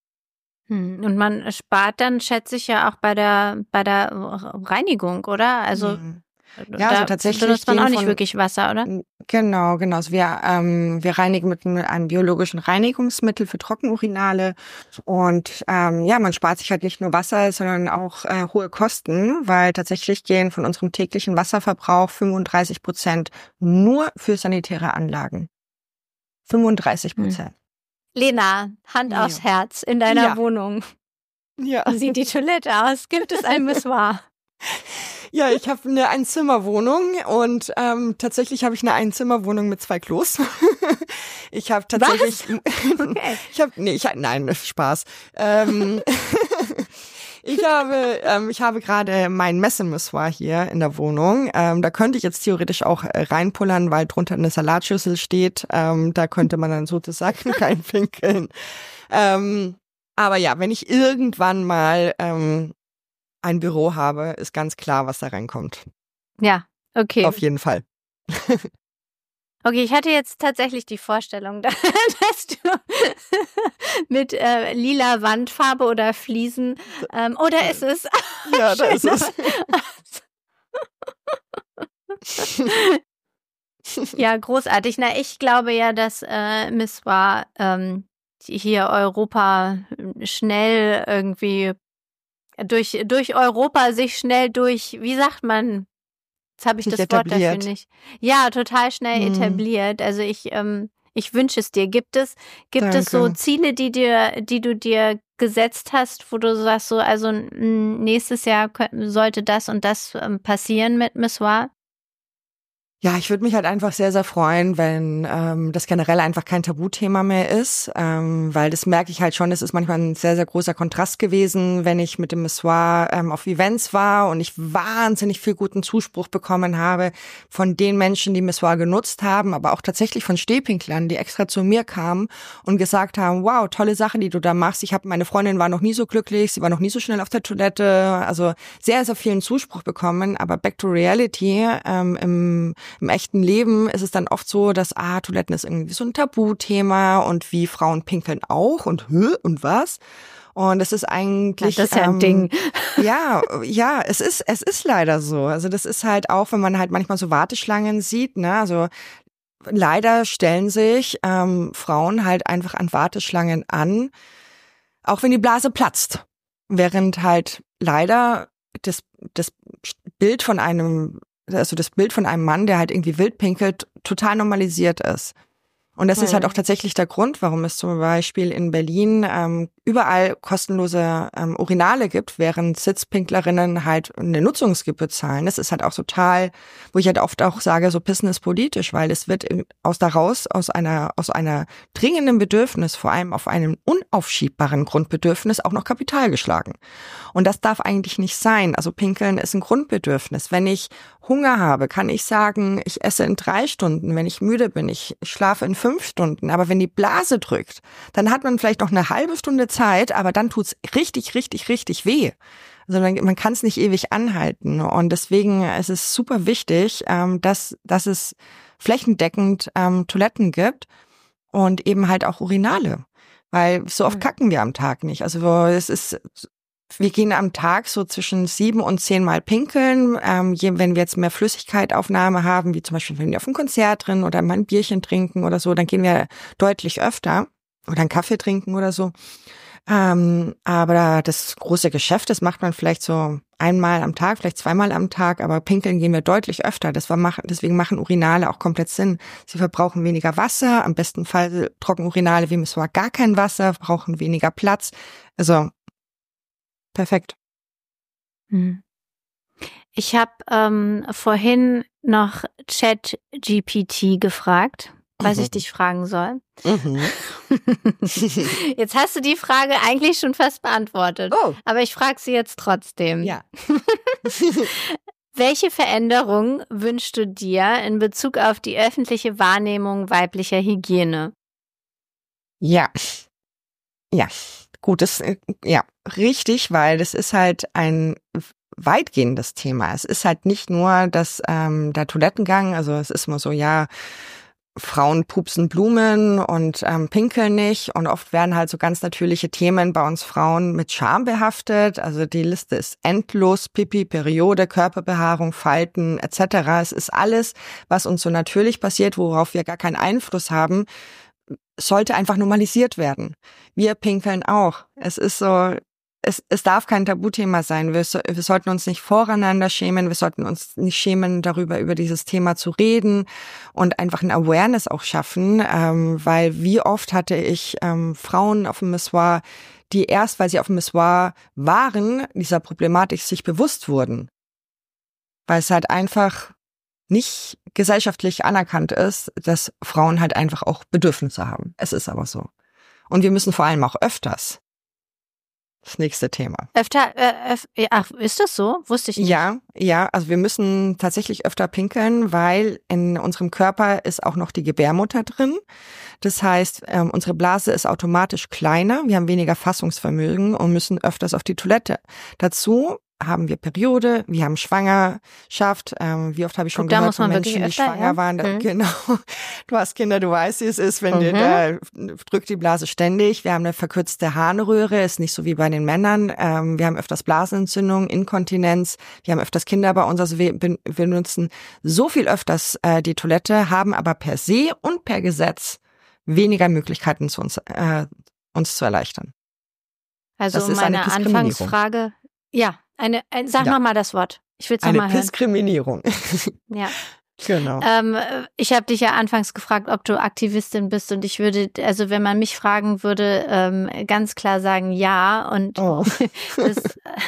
Und man spart dann, schätze ich, ja auch bei der bei der Reinigung, oder? Also Ja, also tatsächlich benutzt man auch nicht von, wirklich Wasser, oder? Genau, genau. Also wir, ähm, wir reinigen mit einem biologischen Reinigungsmittel für Trockenurinale und ähm, ja, man spart sich halt nicht nur Wasser, sondern auch äh, hohe Kosten, weil tatsächlich gehen von unserem täglichen Wasserverbrauch fünfunddreißig Prozent nur für sanitäre Anlagen. fünfunddreißig Prozent. Hm. Lena, Hand ja. aufs Herz, in deiner ja. Wohnung. Ja. Wie sieht die Toilette aus? Gibt es ein Missoir? Ja, ich habe eine Einzimmerwohnung und ähm, tatsächlich habe ich eine Einzimmerwohnung mit zwei Klos. Ich habe tatsächlich, Was? Okay. ich habe, nee, ich nein, Spaß. Ähm, ich habe, ähm, ich habe gerade mein Messemissoir hier in der Wohnung. Ähm, da könnte ich jetzt theoretisch auch äh, reinpullern, weil drunter eine Salatschüssel steht. Ähm, da könnte man dann sozusagen reinpinkeln. Ähm, aber ja, wenn ich irgendwann mal ähm, ein Büro habe, ist ganz klar, was da reinkommt. Ja, okay. Auf jeden Fall. Okay, ich hatte jetzt tatsächlich die Vorstellung, dass du mit äh, lila Wandfarbe oder Fliesen, ähm, oder ist es? Ja, da ist es. Ja, großartig. Na, ich glaube ja, dass äh, Missoir ähm, hier Europa schnell irgendwie durch durch Europa sich schnell durch, wie sagt man, jetzt habe ich das Wort dafür nicht. Ja, total schnell hm. etabliert. Also ich ähm, ich wünsche es dir. Gibt es gibt Danke. es so Ziele, die dir die du dir gesetzt hast, wo du sagst so, also nächstes Jahr sollte das und das ähm, passieren mit Missoir? Ja, ich würde mich halt einfach sehr, sehr freuen, wenn ähm, das generell einfach kein Tabuthema mehr ist, ähm, weil das merke ich halt schon, es ist manchmal ein sehr, sehr großer Kontrast gewesen, wenn ich mit dem Missoir ähm, auf Events war und ich wahnsinnig viel guten Zuspruch bekommen habe von den Menschen, die Missoir genutzt haben, aber auch tatsächlich von Stehpinklern, die extra zu mir kamen und gesagt haben, wow, tolle Sache, die du da machst. Ich habe, meine Freundin war noch nie so glücklich, sie war noch nie so schnell auf der Toilette, also sehr, sehr vielen Zuspruch bekommen, aber back to reality, ähm, im Im echten Leben ist es dann oft so, dass, ah, Toiletten ist irgendwie so ein Tabuthema und wie Frauen pinkeln auch und hä, und was? Und das ist eigentlich... Ja, das ist ja ein ähm, Ding. Ja, ja, es ist, es ist leider so. Also das ist halt auch, wenn man halt manchmal so Warteschlangen sieht, ne, also leider stellen sich ähm, Frauen halt einfach an Warteschlangen an, auch wenn die Blase platzt. Während halt leider das, das Bild von einem also das Bild von einem Mann, der halt irgendwie wild pinkelt, total normalisiert ist. Und das mhm. ist halt auch tatsächlich der Grund, warum es zum Beispiel in Berlin ähm, überall kostenlose ähm, Urinale gibt, während Sitzpinklerinnen halt eine Nutzungsgebühr zahlen. Das ist halt auch total, wo ich halt oft auch sage, so Pissen ist politisch, weil es wird aus daraus, aus einer aus einer dringenden Bedürfnis, vor allem auf einem unaufschiebbaren Grundbedürfnis, auch noch Kapital geschlagen. Und das darf eigentlich nicht sein. Also Pinkeln ist ein Grundbedürfnis. Wenn ich Hunger habe, kann ich sagen, ich esse in drei Stunden. Wenn ich müde bin, ich schlafe in fünf Stunden. Aber wenn die Blase drückt, dann hat man vielleicht noch eine halbe Stunde Zeit, aber dann tut's richtig, richtig, richtig weh. Also man, man kann es nicht ewig anhalten. Und deswegen ist es super wichtig, ähm, dass, dass es flächendeckend ähm, Toiletten gibt und eben halt auch Urinale. Weil so oft kacken wir am Tag nicht. Also es ist... Wir gehen am Tag so zwischen sieben und zehn Mal pinkeln. Ähm, wenn wir jetzt mehr Flüssigkeitaufnahme haben, wie zum Beispiel, wenn wir auf einem Konzert drin oder mal ein Bierchen trinken oder so, dann gehen wir deutlich öfter oder einen Kaffee trinken oder so. Ähm, aber das große Geschäft, das macht man vielleicht so einmal am Tag, vielleicht zweimal am Tag, aber pinkeln gehen wir deutlich öfter. Das war machen, deswegen machen Urinale auch komplett Sinn. Sie verbrauchen weniger Wasser, am besten Fall Trockenurinale wie Missoir gar kein Wasser, brauchen weniger Platz. Also perfekt. Ich habe ähm, vorhin noch ChatGPT gefragt, was mhm. ich dich fragen soll. Mhm. Jetzt hast du die Frage eigentlich schon fast beantwortet, oh. aber ich frage sie jetzt trotzdem. Ja. Welche Veränderung wünschst du dir in Bezug auf die öffentliche Wahrnehmung weiblicher Hygiene? Ja. Ja. Gut, das, ja, richtig, weil das ist halt ein weitgehendes Thema. Es ist halt nicht nur das, ähm, der Toilettengang, also es ist immer so, ja, Frauen pupsen Blumen und ähm, pinkeln nicht. Und oft werden halt so ganz natürliche Themen bei uns Frauen mit Scham behaftet. Also die Liste ist endlos. Pipi, Periode, Körperbehaarung, Falten et cetera. Es ist alles, was uns so natürlich passiert, worauf wir gar keinen Einfluss haben, sollte einfach normalisiert werden. Wir pinkeln auch. Es ist so... Es, es darf kein Tabuthema sein. Wir, so, wir sollten uns nicht voreinander schämen. Wir sollten uns nicht schämen, darüber über dieses Thema zu reden und einfach ein Awareness auch schaffen, ähm, weil wie oft hatte ich ähm, Frauen auf dem Missoir, die erst, weil sie auf dem Missoir waren, dieser Problematik sich bewusst wurden. Weil es halt einfach nicht gesellschaftlich anerkannt ist, dass Frauen halt einfach auch Bedürfnisse haben. Es ist aber so. Und wir müssen vor allem auch öfters. Das nächste Thema. Öfter, äh, öf- ach, ist das so? Wusste ich nicht. Ja, ja, also wir müssen tatsächlich öfter pinkeln, weil in unserem Körper ist auch noch die Gebärmutter drin. Das heißt, ähm, unsere Blase ist automatisch kleiner, wir haben weniger Fassungsvermögen und müssen öfters auf die Toilette. Dazu haben wir Periode, wir haben Schwangerschaft. Ähm, wie oft habe ich schon Guck, gehört von Menschen, die öfter, schwanger ja? waren. Mhm. Genau. Du hast Kinder, du weißt, wie es ist, wenn Mhm. dir, da drückt die Blase ständig. Wir haben eine verkürzte Harnröhre, ist nicht so wie bei den Männern. Ähm, wir haben öfters Blasenentzündung, Inkontinenz. Wir haben öfters Kinder bei uns. Also wir benutzen so viel öfters äh, die Toilette, haben aber per se und per Gesetz weniger Möglichkeiten, zu uns, äh, uns zu erleichtern. Also das ist eine meine Anfangsfrage, ja, eine, ein, sag Ja. nochmal das Wort. Ich will es nochmal Eine hören. Diskriminierung. Ja. Genau. Ähm, ich habe dich ja anfangs gefragt, ob du Aktivistin bist, und ich würde, also wenn man mich fragen würde, ähm, ganz klar sagen ja. Und Oh. das,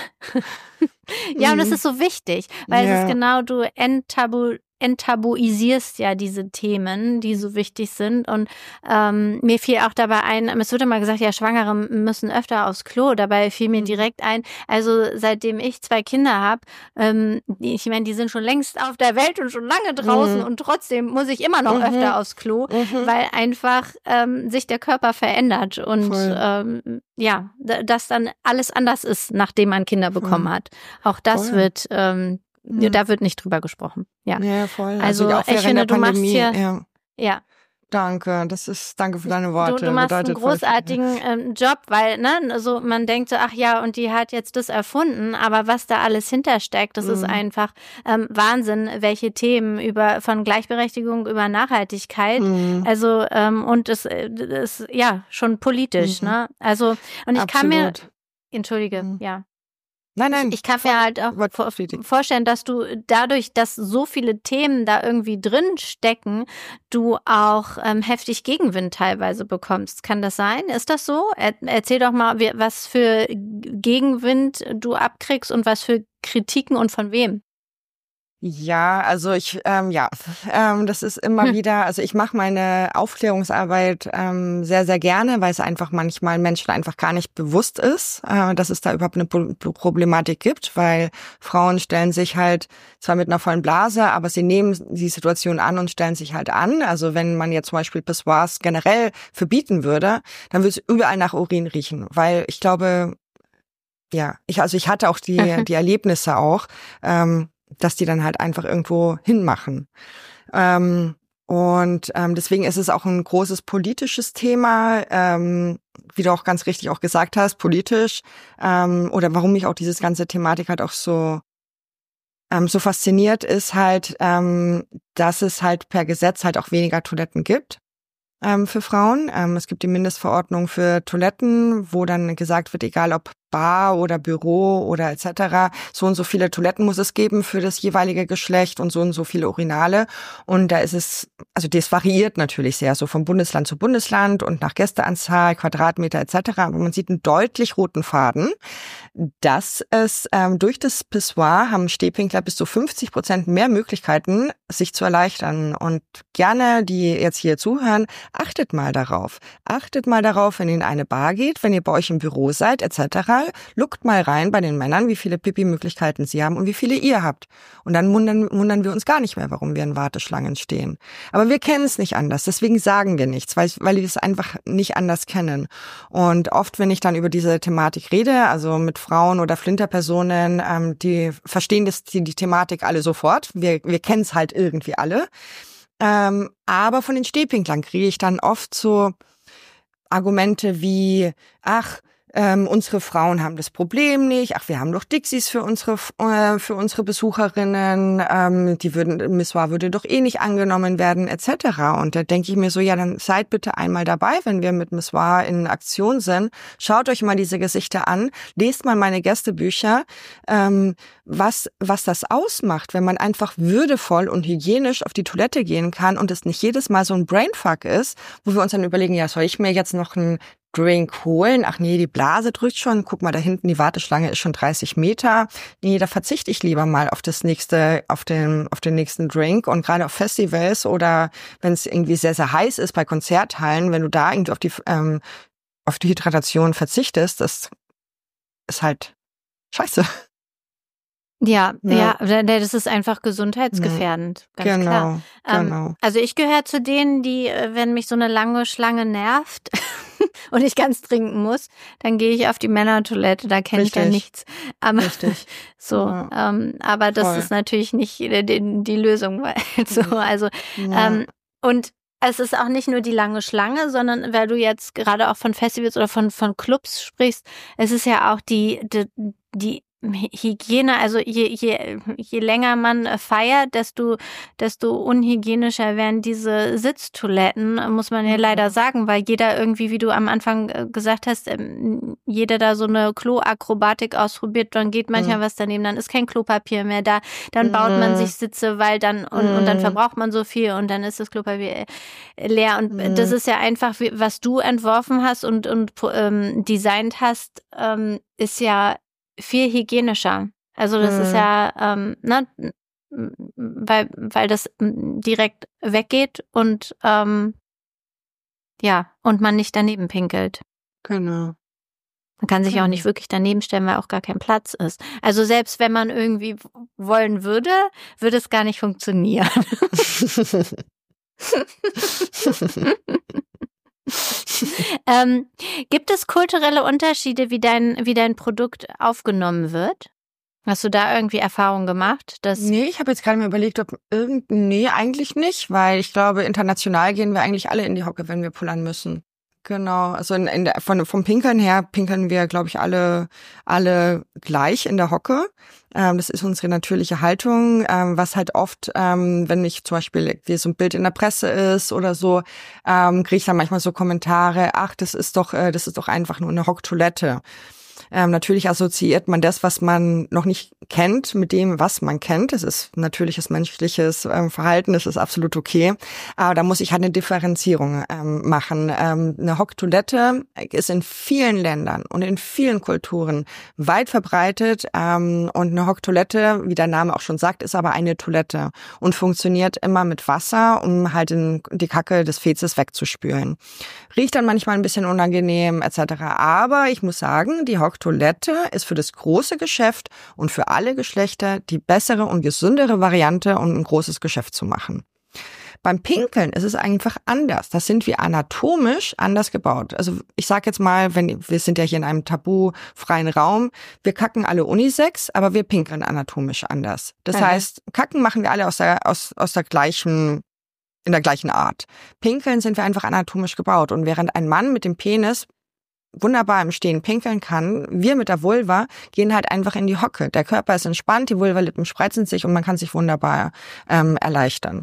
ja, und das ist so wichtig, weil Ja. es ist genau, du enttabu enttabuisierst ja diese Themen, die so wichtig sind. Und ähm, mir fiel auch dabei ein, es wird immer gesagt, ja, Schwangere müssen öfter aufs Klo. Dabei fiel mir direkt ein, also seitdem ich zwei Kinder habe, ähm, ich meine, die sind schon längst auf der Welt und schon lange draußen, Mhm. und trotzdem muss ich immer noch Mhm. öfter aufs Klo, Mhm. weil einfach ähm, sich der Körper verändert und Voll. ähm, ja, d- dass dann alles anders ist, nachdem man Kinder bekommen Voll. hat. Auch das Voll. wird ähm, Mhm. da wird nicht drüber gesprochen. Ja. Ja, voll. Also, auch ich während finde, der du machst Pandemie. hier- Ja. Ja. Danke, das ist, danke für deine Du, Worte. du machst einen Bedeutet voll viel. großartigen ähm, Job, weil, ne, also man denkt so, ach ja, und die hat jetzt das erfunden, aber was da alles hintersteckt, das Mhm. ist einfach ähm, Wahnsinn, welche Themen über von Gleichberechtigung über Nachhaltigkeit, Mhm. also ähm, und es äh, ist ja schon politisch, Mhm. ne? Also, und ich kann mir, Absolut. entschuldige, Mhm. ja. Nein, nein. Ich kann mir halt auch Wort vor, bestätigt. vorstellen, dass du dadurch, dass so viele Themen da irgendwie drin stecken, du auch ähm, heftig Gegenwind teilweise bekommst. Kann das sein? Ist das so? Er, erzähl doch mal, wie, was für Gegenwind du abkriegst und was für Kritiken und von wem. Ja, also ich, ähm, ja, ähm, das ist immer Hm. wieder, also ich mache meine Aufklärungsarbeit ähm, sehr, sehr gerne, weil es einfach manchmal Menschen einfach gar nicht bewusst ist, äh, dass es da überhaupt eine Pro- Problematik gibt, weil Frauen stellen sich halt zwar mit einer vollen Blase, aber sie nehmen die Situation an und stellen sich halt an. Also wenn man jetzt zum Beispiel Pissoirs generell verbieten würde, dann würde es überall nach Urin riechen, weil ich glaube, ja, ich, also ich hatte auch die, Mhm. die Erlebnisse auch, ähm, dass die dann halt einfach irgendwo hinmachen. Ähm, und ähm, deswegen ist es auch ein großes politisches Thema, ähm, wie du auch ganz richtig auch gesagt hast, politisch, ähm, oder warum mich auch dieses ganze Thematik halt auch so ähm, so fasziniert, ist halt, ähm, dass es halt per Gesetz halt auch weniger Toiletten gibt. Ähm, für Frauen. Ähm, es gibt die Mindestverordnung für Toiletten, wo dann gesagt wird, egal ob Bar oder Büro oder et cetera, so und so viele Toiletten muss es geben für das jeweilige Geschlecht und so und so viele Urinale. Und da ist es, also das variiert natürlich sehr, so von Bundesland zu Bundesland und nach Gästeanzahl, Quadratmeter et cetera. Aber man sieht einen deutlich roten Faden, dass es ähm, durch das Pissoir haben Stehpinkler bis zu fünfzig Prozent mehr Möglichkeiten, sich zu erleichtern. Und gerne, die jetzt hier zuhören, achtet mal darauf. Achtet mal darauf, wenn ihr in eine Bar geht, wenn ihr bei euch im Büro seid et cetera. Luckt mal rein bei den Männern, wie viele Pipi-Möglichkeiten sie haben und wie viele ihr habt. Und dann wundern, wundern wir uns gar nicht mehr, warum wir in Warteschlangen stehen. Aber wir kennen es nicht anders, deswegen sagen wir nichts, weil, weil wir es einfach nicht anders kennen. Und oft, wenn ich dann über diese Thematik rede, also mit Frauen oder Flinterpersonen, ähm, die verstehen das, die, die Thematik alle sofort. Wir, wir kennen es halt irgendwie alle. Ähm, aber von den Stehpinklern kriege ich dann oft so Argumente wie, ach, Ähm, unsere Frauen haben das Problem nicht. Ach, wir haben doch Dixies für unsere äh, für unsere Besucherinnen. Ähm, die würden Missoir würde doch eh nicht angenommen werden, et cetera. Und da denke ich mir so, ja, dann seid bitte einmal dabei, wenn wir mit Missoir in Aktion sind. Schaut euch mal diese Gesichter an, lest mal meine Gästebücher, ähm, was was das ausmacht, wenn man einfach würdevoll und hygienisch auf die Toilette gehen kann und es nicht jedes Mal so ein Brainfuck ist, wo wir uns dann überlegen, ja, soll ich mir jetzt noch ein Drink holen? Ach nee, die Blase drückt schon. Guck mal, da hinten die Warteschlange ist schon dreißig Meter. Nee, da verzichte ich lieber mal auf das nächste, auf den, auf den nächsten Drink. Und gerade auf Festivals oder wenn es irgendwie sehr, sehr heiß ist bei Konzerthallen, wenn du da irgendwie auf die, ähm, auf die Hydratation verzichtest, das ist halt scheiße. Ja, ja, ja, das ist einfach gesundheitsgefährdend, ganz genau, klar. Ähm, genau. Also ich gehöre zu denen, die, wenn mich so eine lange Schlange nervt und ich ganz trinken muss, dann gehe ich auf die Männertoilette, da kenne ich dann nichts. Aber, Richtig. So, ja. ähm, aber das Voll. Ist natürlich nicht die, die Lösung, weil so, also ja. ähm, und es ist auch nicht nur die lange Schlange, sondern weil du jetzt gerade auch von Festivals oder von von Clubs sprichst, es ist ja auch die die, die Hygiene, also je, je, je länger man feiert, desto, desto unhygienischer werden diese Sitztoiletten, muss man ja leider sagen, weil jeder irgendwie, wie du am Anfang gesagt hast, jeder da so eine Kloakrobatik ausprobiert, dann geht manchmal mhm. was daneben, dann ist kein Klopapier mehr da, dann mhm. baut man sich Sitze, weil dann, und, mhm. und dann verbraucht man so viel und dann ist das Klopapier leer und mhm. das ist ja einfach, was du entworfen hast und, und ähm, designt hast, ähm, ist ja viel hygienischer. Also das mhm. ist ja, ähm, ne, weil, weil das direkt weggeht und ähm, ja, und man nicht daneben pinkelt. Genau. Man kann sich genau. auch nicht wirklich daneben stellen, weil auch gar kein Platz ist. Also selbst wenn man irgendwie wollen würde, würde es gar nicht funktionieren. ähm, gibt es kulturelle Unterschiede, wie dein, wie dein Produkt aufgenommen wird? Hast du da irgendwie Erfahrungen gemacht? Dass nee, ich habe jetzt gerade mal überlegt, ob irgend, nee, eigentlich nicht, weil ich glaube, international gehen wir eigentlich alle in die Hocke, wenn wir pullern müssen. Genau, also in, in der, von, vom Pinkeln her pinkeln wir, glaube ich, alle alle gleich in der Hocke. Ähm, das ist unsere natürliche Haltung, ähm, was halt oft, ähm, wenn ich zum Beispiel irgendwie so ein Bild in der Presse ist oder so, ähm, kriege ich dann manchmal so Kommentare, ach, das ist doch, äh, das ist doch einfach nur eine Hocktoilette. Ähm, natürlich assoziiert man das, was man noch nicht kennt, mit dem, was man kennt. Das ist natürliches menschliches ähm, Verhalten, das ist absolut okay. Aber da muss ich halt eine Differenzierung ähm, machen. Ähm, eine Hocktoilette ist in vielen Ländern und in vielen Kulturen weit verbreitet. Ähm, und eine Hocktoilette, wie der Name auch schon sagt, ist aber eine Toilette und funktioniert immer mit Wasser, um halt den, die Kacke des Fezes wegzuspülen. Riecht dann manchmal ein bisschen unangenehm et cetera. Aber ich muss sagen, die Hocktoilette Toilette ist für das große Geschäft und für alle Geschlechter die bessere und gesündere Variante, um ein großes Geschäft zu machen. Beim Pinkeln ist es einfach anders. Das sind wir anatomisch anders gebaut. Also ich sage jetzt mal, wenn wir sind ja hier in einem tabufreien Raum, wir kacken alle unisex, aber wir pinkeln anatomisch anders. Das mhm. heißt, kacken machen wir alle aus der aus aus der gleichen in der gleichen Art. Pinkeln sind wir einfach anatomisch gebaut und während ein Mann mit dem Penis wunderbar im Stehen pinkeln kann, wir mit der Vulva gehen halt einfach in die Hocke. Der Körper ist entspannt, die Vulvalippen spreizen sich und man kann sich wunderbar ähm, erleichtern.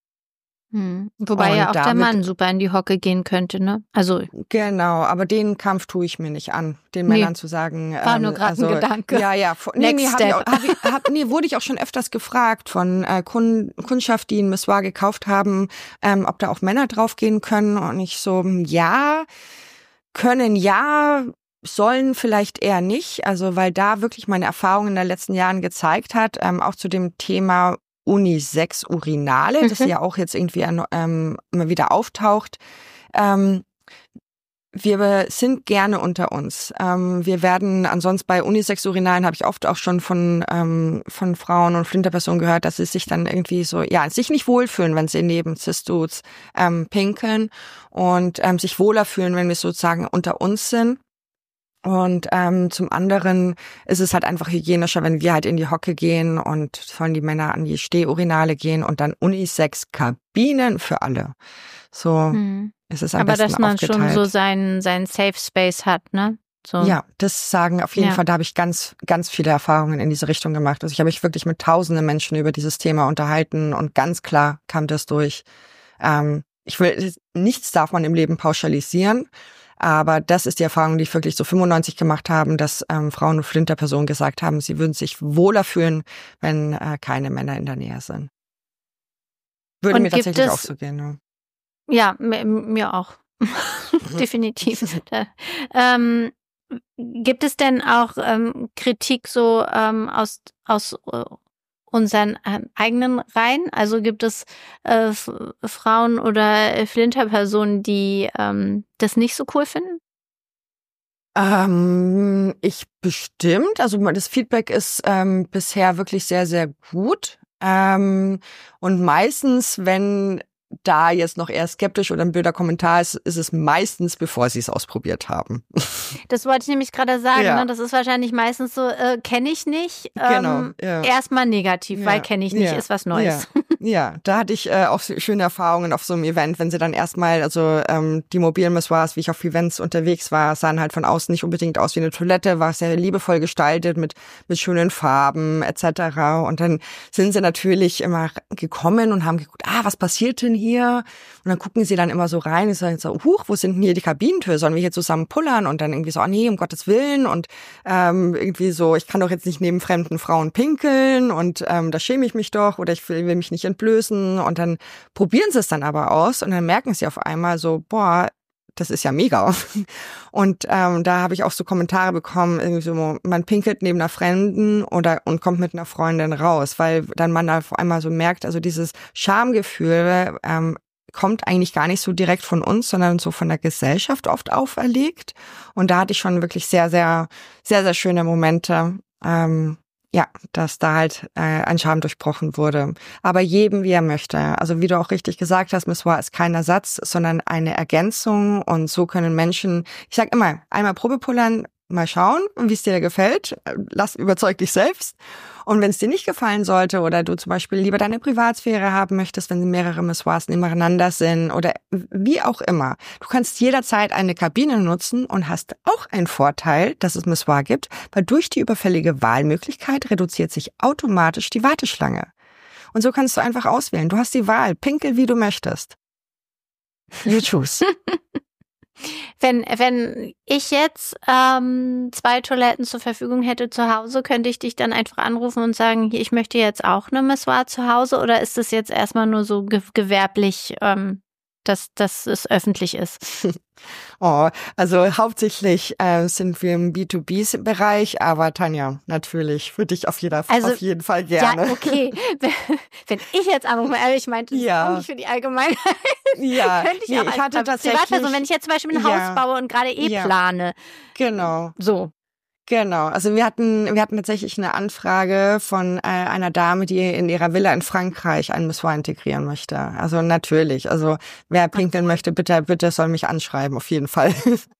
Hm. Wobei und ja auch damit, der Mann super in die Hocke gehen könnte, ne? Also genau, aber den Kampf tue ich mir nicht an, den nee, Männern zu sagen. War ähm, nur gerade also, ein Gedanke. Ja, ja. Nee, nee, hab ich auch, hab ich, hab, nee, wurde ich auch schon öfters gefragt von äh, Kunden, Kundschaft, die ein Missoir gekauft haben, ähm, ob da auch Männer draufgehen können. Und ich so, ja, können ja, sollen vielleicht eher nicht. Also weil da wirklich meine Erfahrung in den letzten Jahren gezeigt hat, ähm, auch zu dem Thema Unisex-Urinale, mhm. das ja auch jetzt irgendwie ähm, immer wieder auftaucht. Ähm, wir sind gerne unter uns. Ähm, wir werden ansonsten bei Unisex-Urinalen habe ich oft auch schon von ähm, von Frauen und Flinterpersonen gehört, dass sie sich dann irgendwie so, ja, sich nicht wohlfühlen, wenn sie neben Cis-Dudes ähm, pinkeln und ähm, sich wohler fühlen, wenn wir sozusagen unter uns sind. Und ähm, zum anderen ist es halt einfach hygienischer, wenn wir halt in die Hocke gehen und sollen die Männer an die Stehurinale gehen und dann Unisex-Kabinen für alle. So hm. ist es am Aber besten dass man aufgeteilt. schon so seinen, seinen Safe Space hat, ne? So. Ja, das sagen auf jeden ja. Fall, da habe ich ganz, ganz viele Erfahrungen in diese Richtung gemacht. Also ich habe mich wirklich mit tausenden Menschen über dieses Thema unterhalten und ganz klar kam das durch. Ähm, ich will, nichts darf man im Leben pauschalisieren. Aber das ist die Erfahrung, die ich wirklich so fünfundneunzig gemacht haben, dass ähm, Frauen und Flinterpersonen gesagt haben, sie würden sich wohler fühlen, wenn äh, keine Männer in der Nähe sind. Würde und mir tatsächlich es, auch so gehen. Ne? Ja, mir, mir auch. Definitiv. Da, ähm, gibt es denn auch ähm, Kritik so ähm, aus, aus äh, unseren äh, eigenen Reihen? Also gibt es äh, F- Frauen oder Flinterpersonen, die ähm, das nicht so cool finden? Ähm, ich bestimmt. Also das Feedback ist ähm, bisher wirklich sehr, sehr gut. Ähm, und meistens, wenn da jetzt noch eher skeptisch oder ein blöder Kommentar ist, ist es meistens, bevor sie es ausprobiert haben. Das wollte ich nämlich gerade sagen. Ja. Ne? Das ist wahrscheinlich meistens so, äh, kenne ich nicht. Genau. Ähm, Ja. Erstmal negativ, Ja. weil kenne ich nicht, Ja. ist was Neues. Ja. Ja, da hatte ich äh, auch schöne Erfahrungen auf so einem Event, wenn sie dann erstmal, also ähm, die mobilen Missoirs, wie ich auf Events unterwegs war, sahen halt von außen nicht unbedingt aus wie eine Toilette, war sehr liebevoll gestaltet mit mit schönen Farben et cetera. Und dann sind sie natürlich immer gekommen und haben geguckt, ah, was passiert denn hier? Und dann gucken sie dann immer so rein und sagen so, huch, wo sind denn hier die Kabinentür? Sollen wir hier zusammen pullern? Und dann irgendwie so, ah nee, um Gottes Willen. Und ähm, irgendwie so, ich kann doch jetzt nicht neben fremden Frauen pinkeln und ähm, da schäme ich mich doch oder ich will, will mich nicht entblößen. Und dann probieren sie es dann aber aus und dann merken sie auf einmal so, boah, das ist ja mega. Und ähm, da habe ich auch so Kommentare bekommen, irgendwie so, man pinkelt neben einer Fremden oder und kommt mit einer Freundin raus, weil dann man auf einmal so merkt, also dieses Schamgefühl ähm, kommt eigentlich gar nicht so direkt von uns, sondern so von der Gesellschaft oft auferlegt. Und da hatte ich schon wirklich sehr, sehr, sehr, sehr schöne Momente. Ähm, Ja, dass da halt äh, ein Scham durchbrochen wurde. Aber jedem, wie er möchte. Also wie du auch richtig gesagt hast, Missoir ist kein Ersatz, sondern eine Ergänzung. Und so können Menschen, ich sag immer, einmal Probepullern, mal schauen, wie es dir gefällt. Lass, überzeug dich selbst. Und wenn es dir nicht gefallen sollte oder du zum Beispiel lieber deine Privatsphäre haben möchtest, wenn mehrere Missoirs nebeneinander sind oder wie auch immer. Du kannst jederzeit eine Kabine nutzen und hast auch einen Vorteil, dass es Missoir gibt, weil durch die überfällige Wahlmöglichkeit reduziert sich automatisch die Warteschlange. Und so kannst du einfach auswählen. Du hast die Wahl. Pinkel, wie du möchtest. You choose. Wenn, wenn ich jetzt ähm, zwei Toiletten zur Verfügung hätte zu Hause, könnte ich dich dann einfach anrufen und sagen, hier, ich möchte jetzt auch eine Missoir zu Hause, oder ist das jetzt erstmal nur so ge- gewerblich, ähm, dass, dass es öffentlich ist? Oh, also hauptsächlich äh, sind wir im B zwei B-Bereich, aber Tanja, natürlich, für dich auf, jeder, also, auf jeden Fall gerne. Ja, okay. Wenn ich jetzt anrufe, ich meinte, das ja. ist auch nicht für die Allgemeinheit. Ja, könnte ich nee, auch ich hatte tatsächlich, Privatperson, wenn ich jetzt zum Beispiel ein ja. Haus baue und gerade eh ja. plane. Genau. So. Genau, also wir hatten wir hatten tatsächlich eine Anfrage von äh, einer Dame, die in ihrer Villa in Frankreich ein Missoir integrieren möchte. Also natürlich, also wer pinkeln möchte, bitte bitte soll mich anschreiben, auf jeden Fall.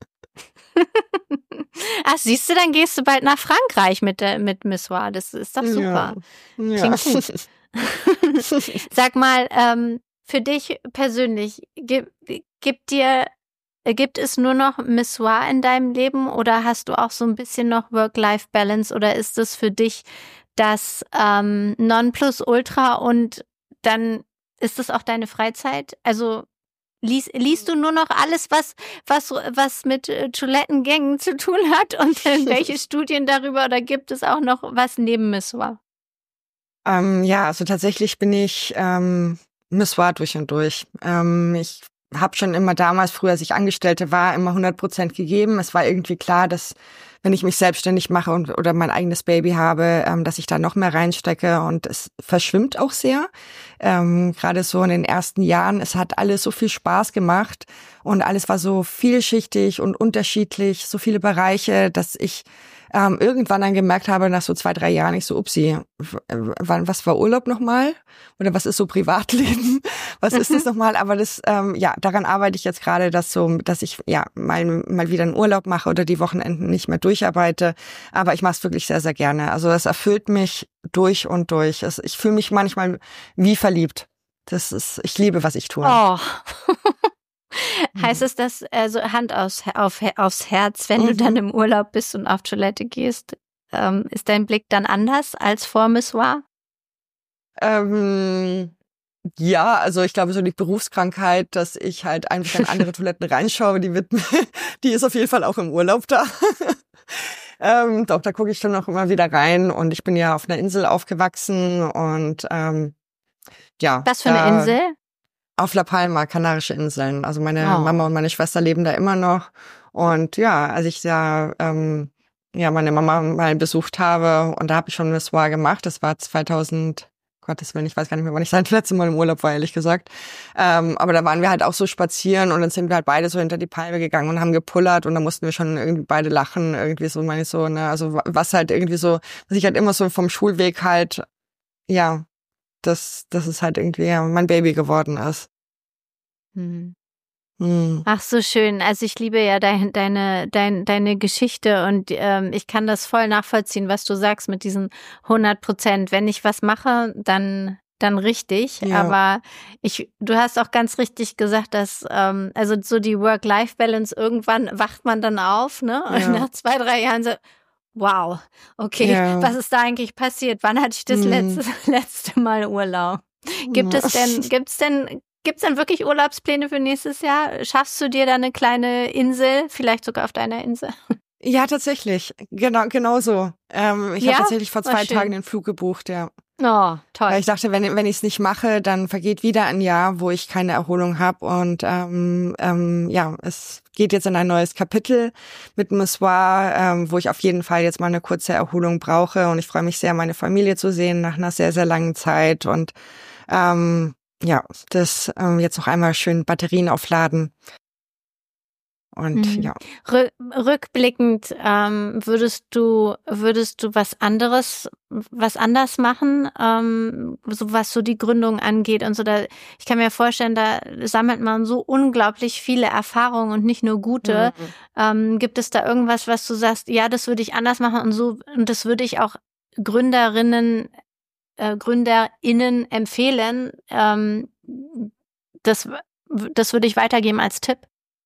Ach, siehst du, dann gehst du bald nach Frankreich mit der mit Missoir. Das ist doch super. Ja. Klingt ja. gut. Sag mal, ähm, für dich persönlich, gibt, gibt dir Gibt es nur noch Missoir in deinem Leben oder hast du auch so ein bisschen noch Work-Life-Balance, oder ist es für dich das ähm, Nonplusultra und dann ist es auch deine Freizeit? Also liest, liest du nur noch alles, was was was mit äh, Toilettengängen zu tun hat, und äh, welche Studien darüber, oder gibt es auch noch was neben Missoir? Ähm, ja, also tatsächlich bin ich ähm, Missoir durch und durch. Ähm, ich habe schon immer damals, früher als ich Angestellte war, immer hundert Prozent gegeben. Es war irgendwie klar, dass wenn ich mich selbstständig mache und oder mein eigenes Baby habe, ähm, dass ich da noch mehr reinstecke, und es verschwimmt auch sehr. Ähm, gerade so in den ersten Jahren, es hat alles so viel Spaß gemacht und alles war so vielschichtig und unterschiedlich, so viele Bereiche, dass ich ähm, irgendwann dann gemerkt habe, nach so zwei, drei Jahren, ich so, upsie, wann, was war Urlaub nochmal? Oder was ist so Privatleben? Was ist das nochmal? Aber das, ähm, ja, daran arbeite ich jetzt gerade, dass so, dass ich ja mal, mal wieder einen Urlaub mache oder die Wochenenden nicht mehr durcharbeite. Aber ich mache es wirklich sehr, sehr gerne. Also das erfüllt mich durch und durch. Es, ich fühle mich manchmal wie verliebt. Das ist, ich liebe, was ich tue. Oh. Heißt es, dass also Hand aufs, auf, aufs Herz, wenn mhm. du dann im Urlaub bist und auf Toilette gehst, ähm, ist dein Blick dann anders als vor Missoir? Ähm, ja, also ich glaube so die Berufskrankheit, dass ich halt einfach in andere Toiletten reinschaue, die wird, die ist auf jeden Fall auch im Urlaub da. ähm, doch, da gucke ich schon noch immer wieder rein und ich bin ja auf einer Insel aufgewachsen und ähm, ja. Was für eine äh, Insel? Auf La Palma, Kanarische Inseln. Also meine oh. Mama und meine Schwester leben da immer noch. Und ja, als ich da ähm, ja meine Mama mal besucht habe und da habe ich schon Missoir gemacht. Das war zweitausend, Gottes Willen, ich weiß gar nicht mehr, wann ich das letzte Mal im Urlaub war, ehrlich gesagt. Ähm, aber da waren wir halt auch so spazieren und dann sind wir halt beide so hinter die Palme gegangen und haben gepullert und da mussten wir schon irgendwie beide lachen. Irgendwie so, meine ich so, ne, also was halt irgendwie so, was ich halt immer so vom Schulweg halt, ja, dass, dass es halt irgendwie ja, mein Baby geworden ist. Hm. Hm. Ach, so schön. Also ich liebe ja dein, deine, dein, deine Geschichte und ähm, ich kann das voll nachvollziehen, was du sagst mit diesen hundert Prozent. Wenn ich was mache, dann dann richtig. Ja. Aber ich, du hast auch ganz richtig gesagt, dass ähm, also so die Work-Life-Balance, irgendwann wacht man dann auf, ne? Und ja. nach zwei, drei Jahren so, wow, okay, ja. was ist da eigentlich passiert? Wann hatte ich das hm. letzte, letzte Mal Urlaub? Gibt ja. es denn, gibt's denn, gibt's denn wirklich Urlaubspläne für nächstes Jahr? Schaffst du dir da eine kleine Insel, vielleicht sogar auf deiner Insel? Ja, tatsächlich. Genau, genau so. Ähm, ich ja? habe tatsächlich vor zwei Tagen den Flug gebucht, ja. Oh, toll. Weil ich dachte, wenn, wenn ich es nicht mache, dann vergeht wieder ein Jahr, wo ich keine Erholung habe. Und ähm, ähm, ja, es geht jetzt in ein neues Kapitel mit Missoir, ähm, wo ich auf jeden Fall jetzt mal eine kurze Erholung brauche. Und ich freue mich sehr, meine Familie zu sehen nach einer sehr, sehr langen Zeit. Und ähm, ja, das ähm, jetzt noch einmal schön Batterien aufladen. Und mhm. ja. Rück, rückblickend ähm, würdest du würdest du was anderes was anders machen, ähm, so was so die Gründung angeht und so. Da ich kann mir vorstellen, da sammelt man so unglaublich viele Erfahrungen und nicht nur gute. Mhm. Ähm, gibt es da irgendwas, was du sagst, ja, das würde ich anders machen und so und das würde ich auch Gründerinnen, äh, GründerInnen empfehlen. Ähm, das das würde ich weitergeben als Tipp.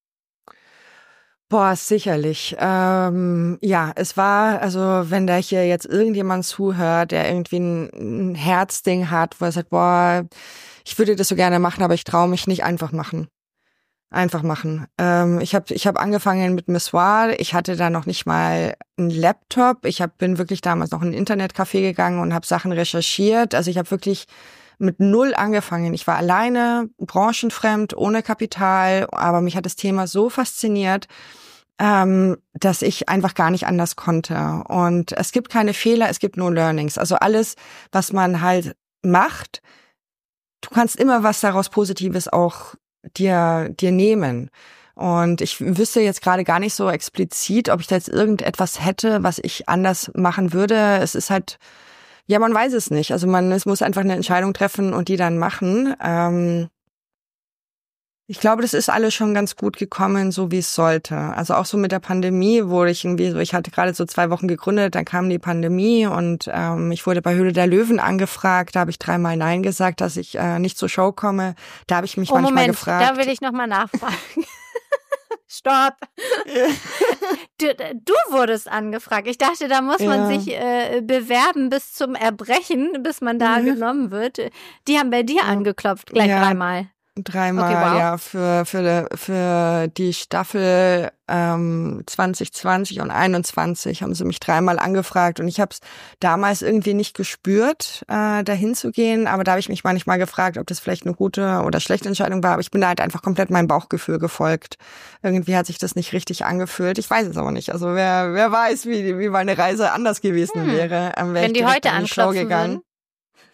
Boah, sicherlich. Ähm, ja, es war, also wenn da hier jetzt irgendjemand zuhört, der irgendwie ein, ein Herzding hat, wo er sagt, boah, ich würde das so gerne machen, aber ich traue mich nicht, einfach machen. Einfach machen. Ähm, ich habe ich hab angefangen mit Missoir. Ich hatte da noch nicht mal einen Laptop. Ich hab, bin wirklich damals noch in ein Internetcafé gegangen und habe Sachen recherchiert. Also ich habe wirklich mit null angefangen. Ich war alleine, branchenfremd, ohne Kapital, aber mich hat das Thema so fasziniert, ähm, dass ich einfach gar nicht anders konnte. Und es gibt keine Fehler, es gibt nur Learnings. Also alles, was man halt macht, du kannst immer was daraus Positives auch dir dir nehmen. Und ich wüsste jetzt gerade gar nicht so explizit, ob ich da jetzt irgendetwas hätte, was ich anders machen würde. Es ist halt Ja, man weiß es nicht. Also man es muss einfach eine Entscheidung treffen und die dann machen. Ähm, ich glaube, das ist alles schon ganz gut gekommen, so wie es sollte. Also auch so mit der Pandemie, wo ich irgendwie so, ich hatte gerade so zwei Wochen gegründet, dann kam die Pandemie und ähm, ich wurde bei Höhle der Löwen angefragt. Da habe ich dreimal Nein gesagt, dass ich äh, nicht zur Show komme. Da habe ich mich oh, manchmal Moment, gefragt. Da will ich nochmal nachfragen. Stopp. Du, du wurdest angefragt. Ich dachte, da muss man ja. sich äh, bewerben bis zum Erbrechen, bis man da mhm. genommen wird. Die haben bei dir angeklopft, gleich ja. dreimal. Dreimal, okay, wow. ja, für für für die Staffel ähm, zwanzig zwanzig und einundzwanzig haben sie mich dreimal angefragt und ich habe es damals irgendwie nicht gespürt, äh, dahin zu gehen, aber da habe ich mich manchmal gefragt, ob das vielleicht eine gute oder schlechte Entscheidung war, aber ich bin da halt einfach komplett meinem Bauchgefühl gefolgt. Irgendwie hat sich das nicht richtig angefühlt. Ich weiß es aber nicht. Also wer wer weiß, wie wie meine Reise anders gewesen hm. wäre, ähm, wäre Wenn ich die heute an die Show gegangen. Würden?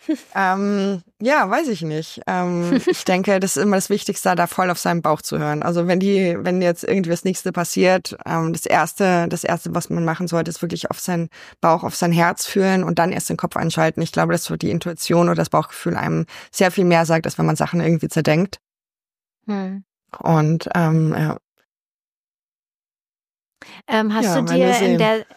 ähm, ja, weiß ich nicht. Ähm, ich denke, das ist immer das Wichtigste, da voll auf seinen Bauch zu hören. Also wenn die, wenn jetzt irgendwie das Nächste passiert, ähm, das erste, das erste, was man machen sollte, ist wirklich auf seinen Bauch, auf sein Herz fühlen und dann erst den Kopf einschalten. Ich glaube, dass so die Intuition oder das Bauchgefühl einem sehr viel mehr sagt, als wenn man Sachen irgendwie zerdenkt. Hm. Und ähm, ja. Ähm, hast ja, du dir in der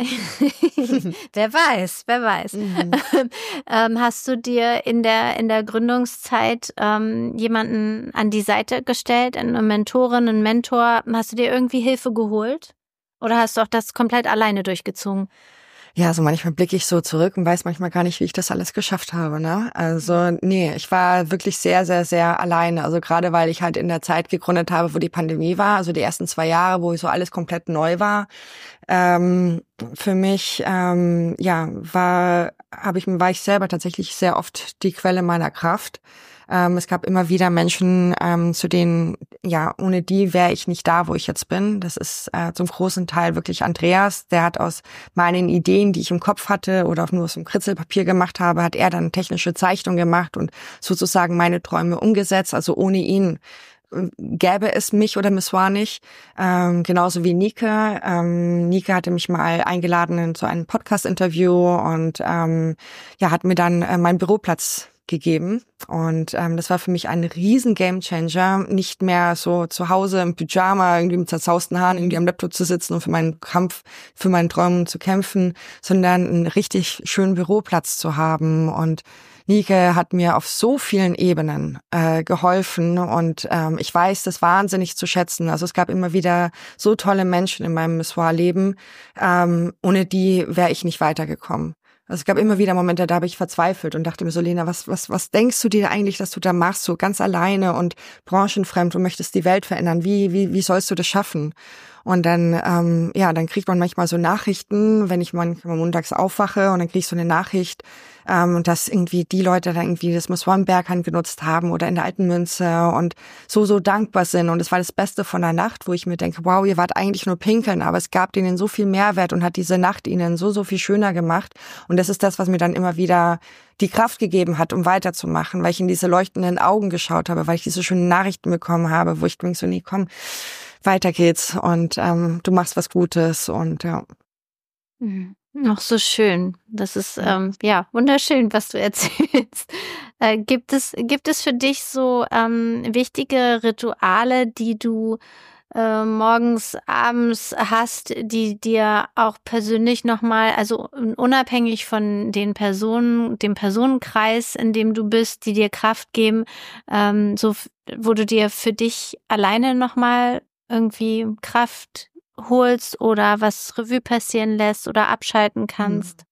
wer weiß, wer weiß. Mhm. ähm, hast du dir in der in der Gründungszeit ähm, jemanden an die Seite gestellt, eine Mentorin, einen Mentor? Hast du dir irgendwie Hilfe geholt? Oder hast du auch das komplett alleine durchgezogen? Ja, also manchmal blicke ich so zurück und weiß manchmal gar nicht, wie ich das alles geschafft habe, ne? Also, nee, ich war wirklich sehr, sehr, sehr alleine. Also gerade, weil ich halt in der Zeit gegründet habe, wo die Pandemie war, also die ersten zwei Jahre, wo so alles komplett neu war. Ähm, für mich, ähm, ja, war, habe ich, war ich selber tatsächlich sehr oft die Quelle meiner Kraft. Ähm, es gab immer wieder Menschen, ähm, zu denen, ja, ohne die wäre ich nicht da, wo ich jetzt bin. Das ist äh, zum großen Teil wirklich Andreas. Der hat aus meinen Ideen, die ich im Kopf hatte oder auch nur aus dem Kritzelpapier gemacht habe, hat er dann technische Zeichnung gemacht und sozusagen meine Träume umgesetzt. Also ohne ihn gäbe es mich oder Missoir nicht. Ähm, genauso wie Nike. Ähm, Nike hatte mich mal eingeladen in so ein Podcast-Interview und ähm, ja, hat mir dann äh, meinen Büroplatz gegeben. Und ähm, das war für mich ein riesen Gamechanger, nicht mehr so zu Hause im Pyjama, irgendwie mit zerzausten Haaren, irgendwie am Laptop zu sitzen und für meinen Kampf, für meinen Träumen zu kämpfen, sondern einen richtig schönen Büroplatz zu haben. Und Nike hat mir auf so vielen Ebenen äh, geholfen und ähm, ich weiß das wahnsinnig zu schätzen. Also es gab immer wieder so tolle Menschen in meinem Missoir-Leben, ähm, ohne die wäre ich nicht weitergekommen. Also es gab immer wieder Momente, da habe ich verzweifelt und dachte mir so, Lena, was was was denkst du dir eigentlich, dass du da machst, so ganz alleine und branchenfremd und möchtest die Welt verändern? Wie wie wie sollst du das schaffen? Und dann, ähm, ja, dann kriegt man manchmal so Nachrichten, wenn ich manchmal montags aufwache und dann kriege ich so eine Nachricht, ähm, dass irgendwie die Leute da irgendwie das Missoir-Berghand genutzt haben oder in der Alten Münze und so, so dankbar sind. Und es war das Beste von der Nacht, wo ich mir denke, wow, ihr wart eigentlich nur pinkeln, aber es gab denen so viel Mehrwert und hat diese Nacht ihnen so, so viel schöner gemacht. Und das ist das, was mir dann immer wieder die Kraft gegeben hat, um weiterzumachen, weil ich in diese leuchtenden Augen geschaut habe, weil ich diese schönen Nachrichten bekommen habe, wo ich denke so, nee, komm, weiter geht's und ähm, du machst was Gutes und ja. Mhm. Ach, so schön. Das ist ähm, ja wunderschön, was du erzählst. Äh, gibt es gibt es für dich so ähm, wichtige Rituale, die du äh, morgens, abends hast, die dir auch persönlich nochmal, also unabhängig von den Personen, dem Personenkreis, in dem du bist, die dir Kraft geben, ähm, so wo du dir für dich alleine nochmal irgendwie Kraft holst oder was Revue passieren lässt oder abschalten kannst?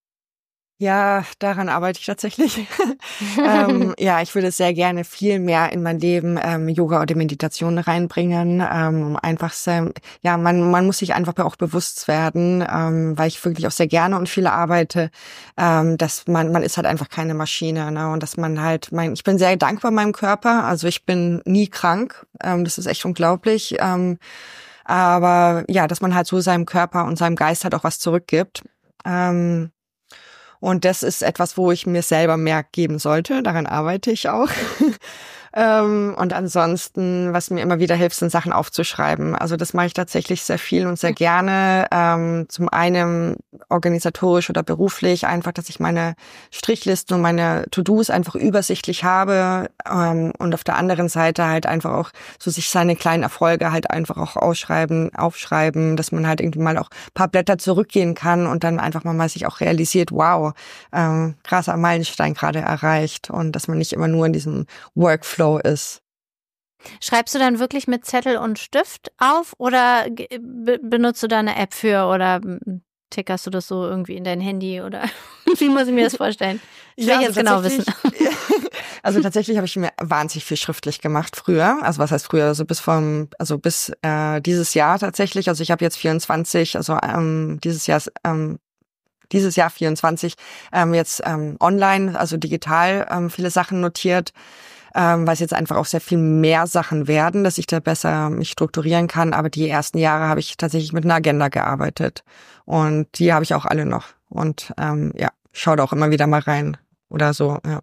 Ja, daran arbeite ich tatsächlich. ähm, ja, ich würde sehr gerne viel mehr in mein Leben ähm, Yoga oder Meditation reinbringen, ähm, um einfach sehr, ja, man man muss sich einfach auch bewusst werden, ähm, weil ich wirklich auch sehr gerne und viel arbeite, ähm, dass man man ist halt einfach keine Maschine, ne, und dass man halt, mein, ich bin sehr dankbar meinem Körper, also ich bin nie krank, ähm, das ist echt unglaublich, ähm, aber ja, dass man halt so seinem Körper und seinem Geist halt auch was zurückgibt. Ähm, Und das ist etwas, wo ich mir selber mehr geben sollte. Daran arbeite ich auch. ähm, und ansonsten, was mir immer wieder hilft, sind Sachen aufzuschreiben. Also das mache ich tatsächlich sehr viel und sehr gerne. Ähm, zum einen organisatorisch oder beruflich, einfach, dass ich meine Strichlisten und meine To-Dos einfach übersichtlich habe. Ähm, und auf der anderen Seite halt einfach auch so sich seine kleinen Erfolge halt einfach auch ausschreiben, aufschreiben, dass man halt irgendwie mal auch ein paar Blätter zurückgehen kann und dann einfach mal sich auch realisiert, wow, ähm, krasser Meilenstein gerade erreicht und dass man nicht immer nur in diesem Workflow ist. Schreibst du dann wirklich mit Zettel und Stift auf oder be- benutzt du da eine App für oder tickerst du das so irgendwie in dein Handy oder wie muss ich mir das vorstellen? Ich will ja, jetzt also genau wissen. Also tatsächlich habe ich mir wahnsinnig viel schriftlich gemacht früher. Also was heißt früher? Also bis vom, also bis äh, dieses Jahr tatsächlich. Also ich habe jetzt vierundzwanzig, also ähm, dieses Jahr ähm, dieses Jahr vierundzwanzig ähm, jetzt ähm, online, also digital ähm, viele Sachen notiert, ähm, weil es jetzt einfach auch sehr viel mehr Sachen werden, dass ich da besser mich strukturieren kann. Aber die ersten Jahre habe ich tatsächlich mit einer Agenda gearbeitet und die habe ich auch alle noch und ähm, ja, schau da auch immer wieder mal rein. oder so, ja.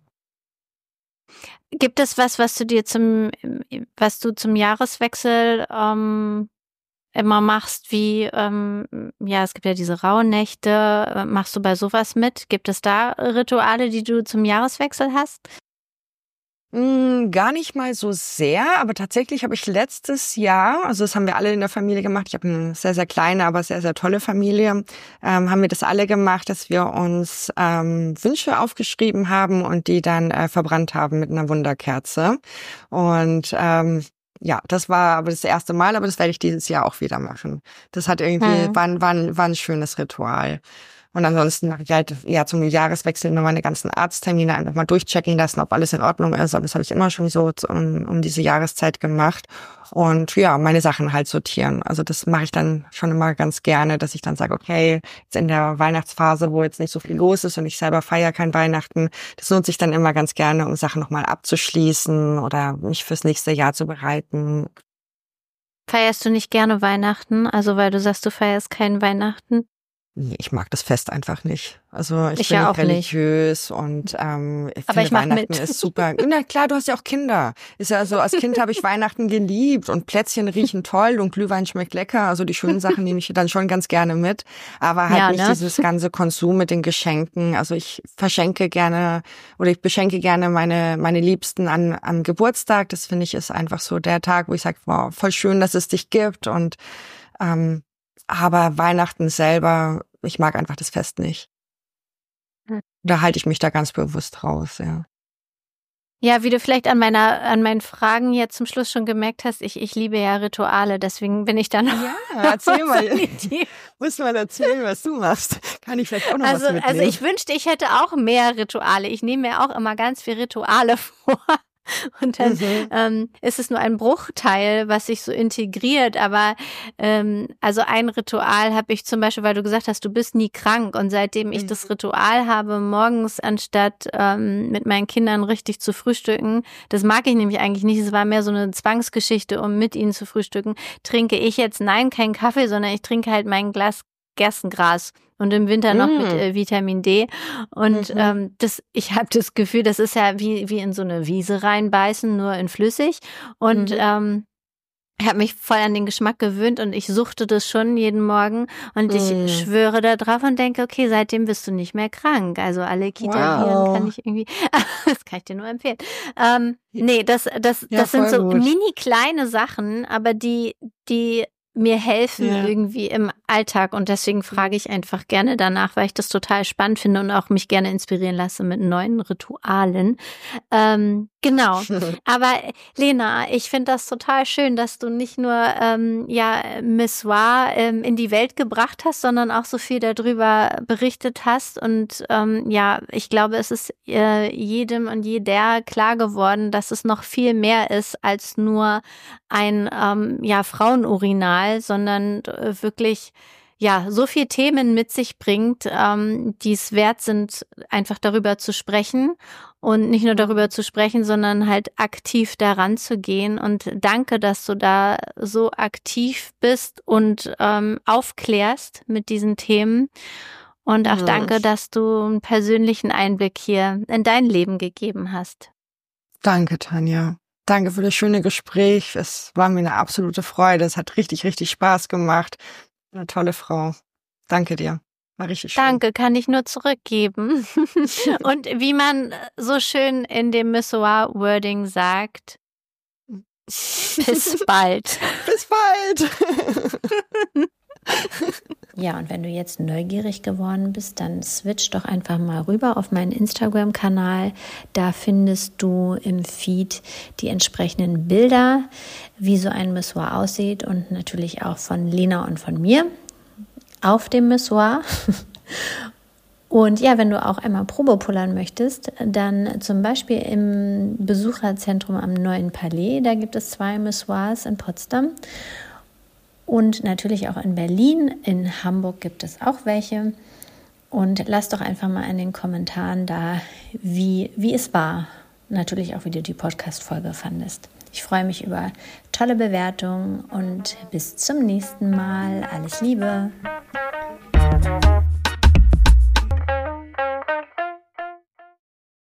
Gibt es was, was du dir zum, was du zum Jahreswechsel ähm, immer machst, wie, ähm, ja, es gibt ja diese Rauhnächte, machst du bei sowas mit? Gibt es da Rituale, die du zum Jahreswechsel hast? Mm, gar nicht mal so sehr, aber tatsächlich habe ich letztes Jahr, also das haben wir alle in der Familie gemacht, ich habe eine sehr, sehr kleine, aber sehr, sehr tolle Familie, ähm, haben wir das alle gemacht, dass wir uns ähm, Wünsche aufgeschrieben haben und die dann äh, verbrannt haben mit einer Wunderkerze. Und ähm, ja, das war aber das erste Mal, aber das werde ich dieses Jahr auch wieder machen. Das hat irgendwie, hm. war, ein, war, ein, war ein schönes Ritual. Und ansonsten mache ich halt ja zum Jahreswechsel immer meine ganzen Arzttermine einfach mal durchchecken lassen, ob alles in Ordnung ist. Aber das habe ich immer schon so um, um diese Jahreszeit gemacht. Und ja, meine Sachen halt sortieren. Also das mache ich dann schon immer ganz gerne, dass ich dann sage, okay, jetzt in der Weihnachtsphase, wo jetzt nicht so viel los ist und ich selber feiere kein Weihnachten, das nutze ich dann immer ganz gerne, um Sachen nochmal abzuschließen oder mich fürs nächste Jahr zu bereiten. Feierst du nicht gerne Weihnachten? Also weil du sagst, du feierst kein Weihnachten? Nee, ich mag das Fest einfach nicht. Also ich, ich bin ja nicht religiös nicht. und ähm, ich Aber finde ich mach Weihnachten mit. ist super. Na klar, du hast ja auch Kinder. Ist ja so, als Kind habe ich Weihnachten geliebt und Plätzchen riechen toll und Glühwein schmeckt lecker. Also die schönen Sachen nehme ich dann schon ganz gerne mit. Aber halt ja, nicht ne? dieses ganze Konsum mit den Geschenken. Also ich verschenke gerne oder ich beschenke gerne meine meine Liebsten an am Geburtstag. Das finde ich ist einfach so der Tag, wo ich sage, wow, voll schön, dass es dich gibt. Und ähm, aber Weihnachten selber, ich mag einfach das Fest nicht. Da halte ich mich da ganz bewusst raus, ja. Ja, wie du vielleicht an meiner, an meinen Fragen jetzt zum Schluss schon gemerkt hast, ich, ich liebe ja Rituale, deswegen bin ich dann. Ja, erzähl mal. Muss mal erzählen, was du machst. Kann ich vielleicht auch noch also, was mitnehmen? Also ich wünschte, ich hätte auch mehr Rituale. Ich nehme mir auch immer ganz viel Rituale vor. Und dann mhm. ähm, ist es nur ein Bruchteil, was sich so integriert. Aber ähm, also ein Ritual habe ich zum Beispiel, weil du gesagt hast, du bist nie krank. Und seitdem ich mhm. das Ritual habe, morgens anstatt ähm, mit meinen Kindern richtig zu frühstücken, das mag ich nämlich eigentlich nicht. Es war mehr so eine Zwangsgeschichte, um mit ihnen zu frühstücken. Trinke ich jetzt, nein, keinen Kaffee, sondern ich trinke halt mein Glas Gerstengras. Und im Winter noch mm. mit äh, Vitamin D. Und mhm. ähm, das, ich habe das Gefühl, das ist ja wie wie in so eine Wiese reinbeißen, nur in flüssig. Und mhm. ähm, ich habe mich voll an den Geschmack gewöhnt und ich suchte das schon jeden Morgen. Und ich mm. schwöre da drauf und denke, okay, seitdem bist du nicht mehr krank. Also alle Kita-Viren wow. kann ich irgendwie, das kann ich dir nur empfehlen. Ähm, nee, das das ja, das sind so gut. mini kleine Sachen, aber die die mir helfen ja. irgendwie im Alltag und deswegen frage ich einfach gerne danach, weil ich das total spannend finde und auch mich gerne inspirieren lasse mit neuen Ritualen. Ähm, genau. Aber Lena, ich finde das total schön, dass du nicht nur ähm, ja Missoir ähm, in die Welt gebracht hast, sondern auch so viel darüber berichtet hast und ähm, ja, ich glaube, es ist äh, jedem und jeder klar geworden, dass es noch viel mehr ist als nur ein ähm, ja Frauenurinal, sondern äh, wirklich ja so viel Themen mit sich bringt, ähm, die es wert sind, einfach darüber zu sprechen und nicht nur darüber zu sprechen, sondern halt aktiv daran zu gehen. Und danke, dass du da so aktiv bist und ähm, aufklärst mit diesen Themen. Und auch ja. danke, dass du einen persönlichen Einblick hier in dein Leben gegeben hast. Danke, Tanja. Danke für das schöne Gespräch. Es war mir eine absolute Freude. Es hat richtig, richtig Spaß gemacht. Eine tolle Frau. Danke dir. War richtig schön. Danke, kann ich nur zurückgeben. Und wie man so schön in dem Missoir-Wording sagt, bis bald. Bis bald. Ja, und wenn du jetzt neugierig geworden bist, dann switch doch einfach mal rüber auf meinen Instagram-Kanal. Da findest du im Feed die entsprechenden Bilder, wie so ein Missoir aussieht und natürlich auch von Lena und von mir auf dem Missoir. Und ja, wenn du auch einmal Probe pullern möchtest, dann zum Beispiel im Besucherzentrum am Neuen Palais, da gibt es zwei Missoirs in Potsdam. Und natürlich auch in Berlin, in Hamburg gibt es auch welche. Und lass doch einfach mal in den Kommentaren da, wie, wie es war. Natürlich auch, wie du die Podcast-Folge fandest. Ich freue mich über tolle Bewertungen und bis zum nächsten Mal. Alles Liebe!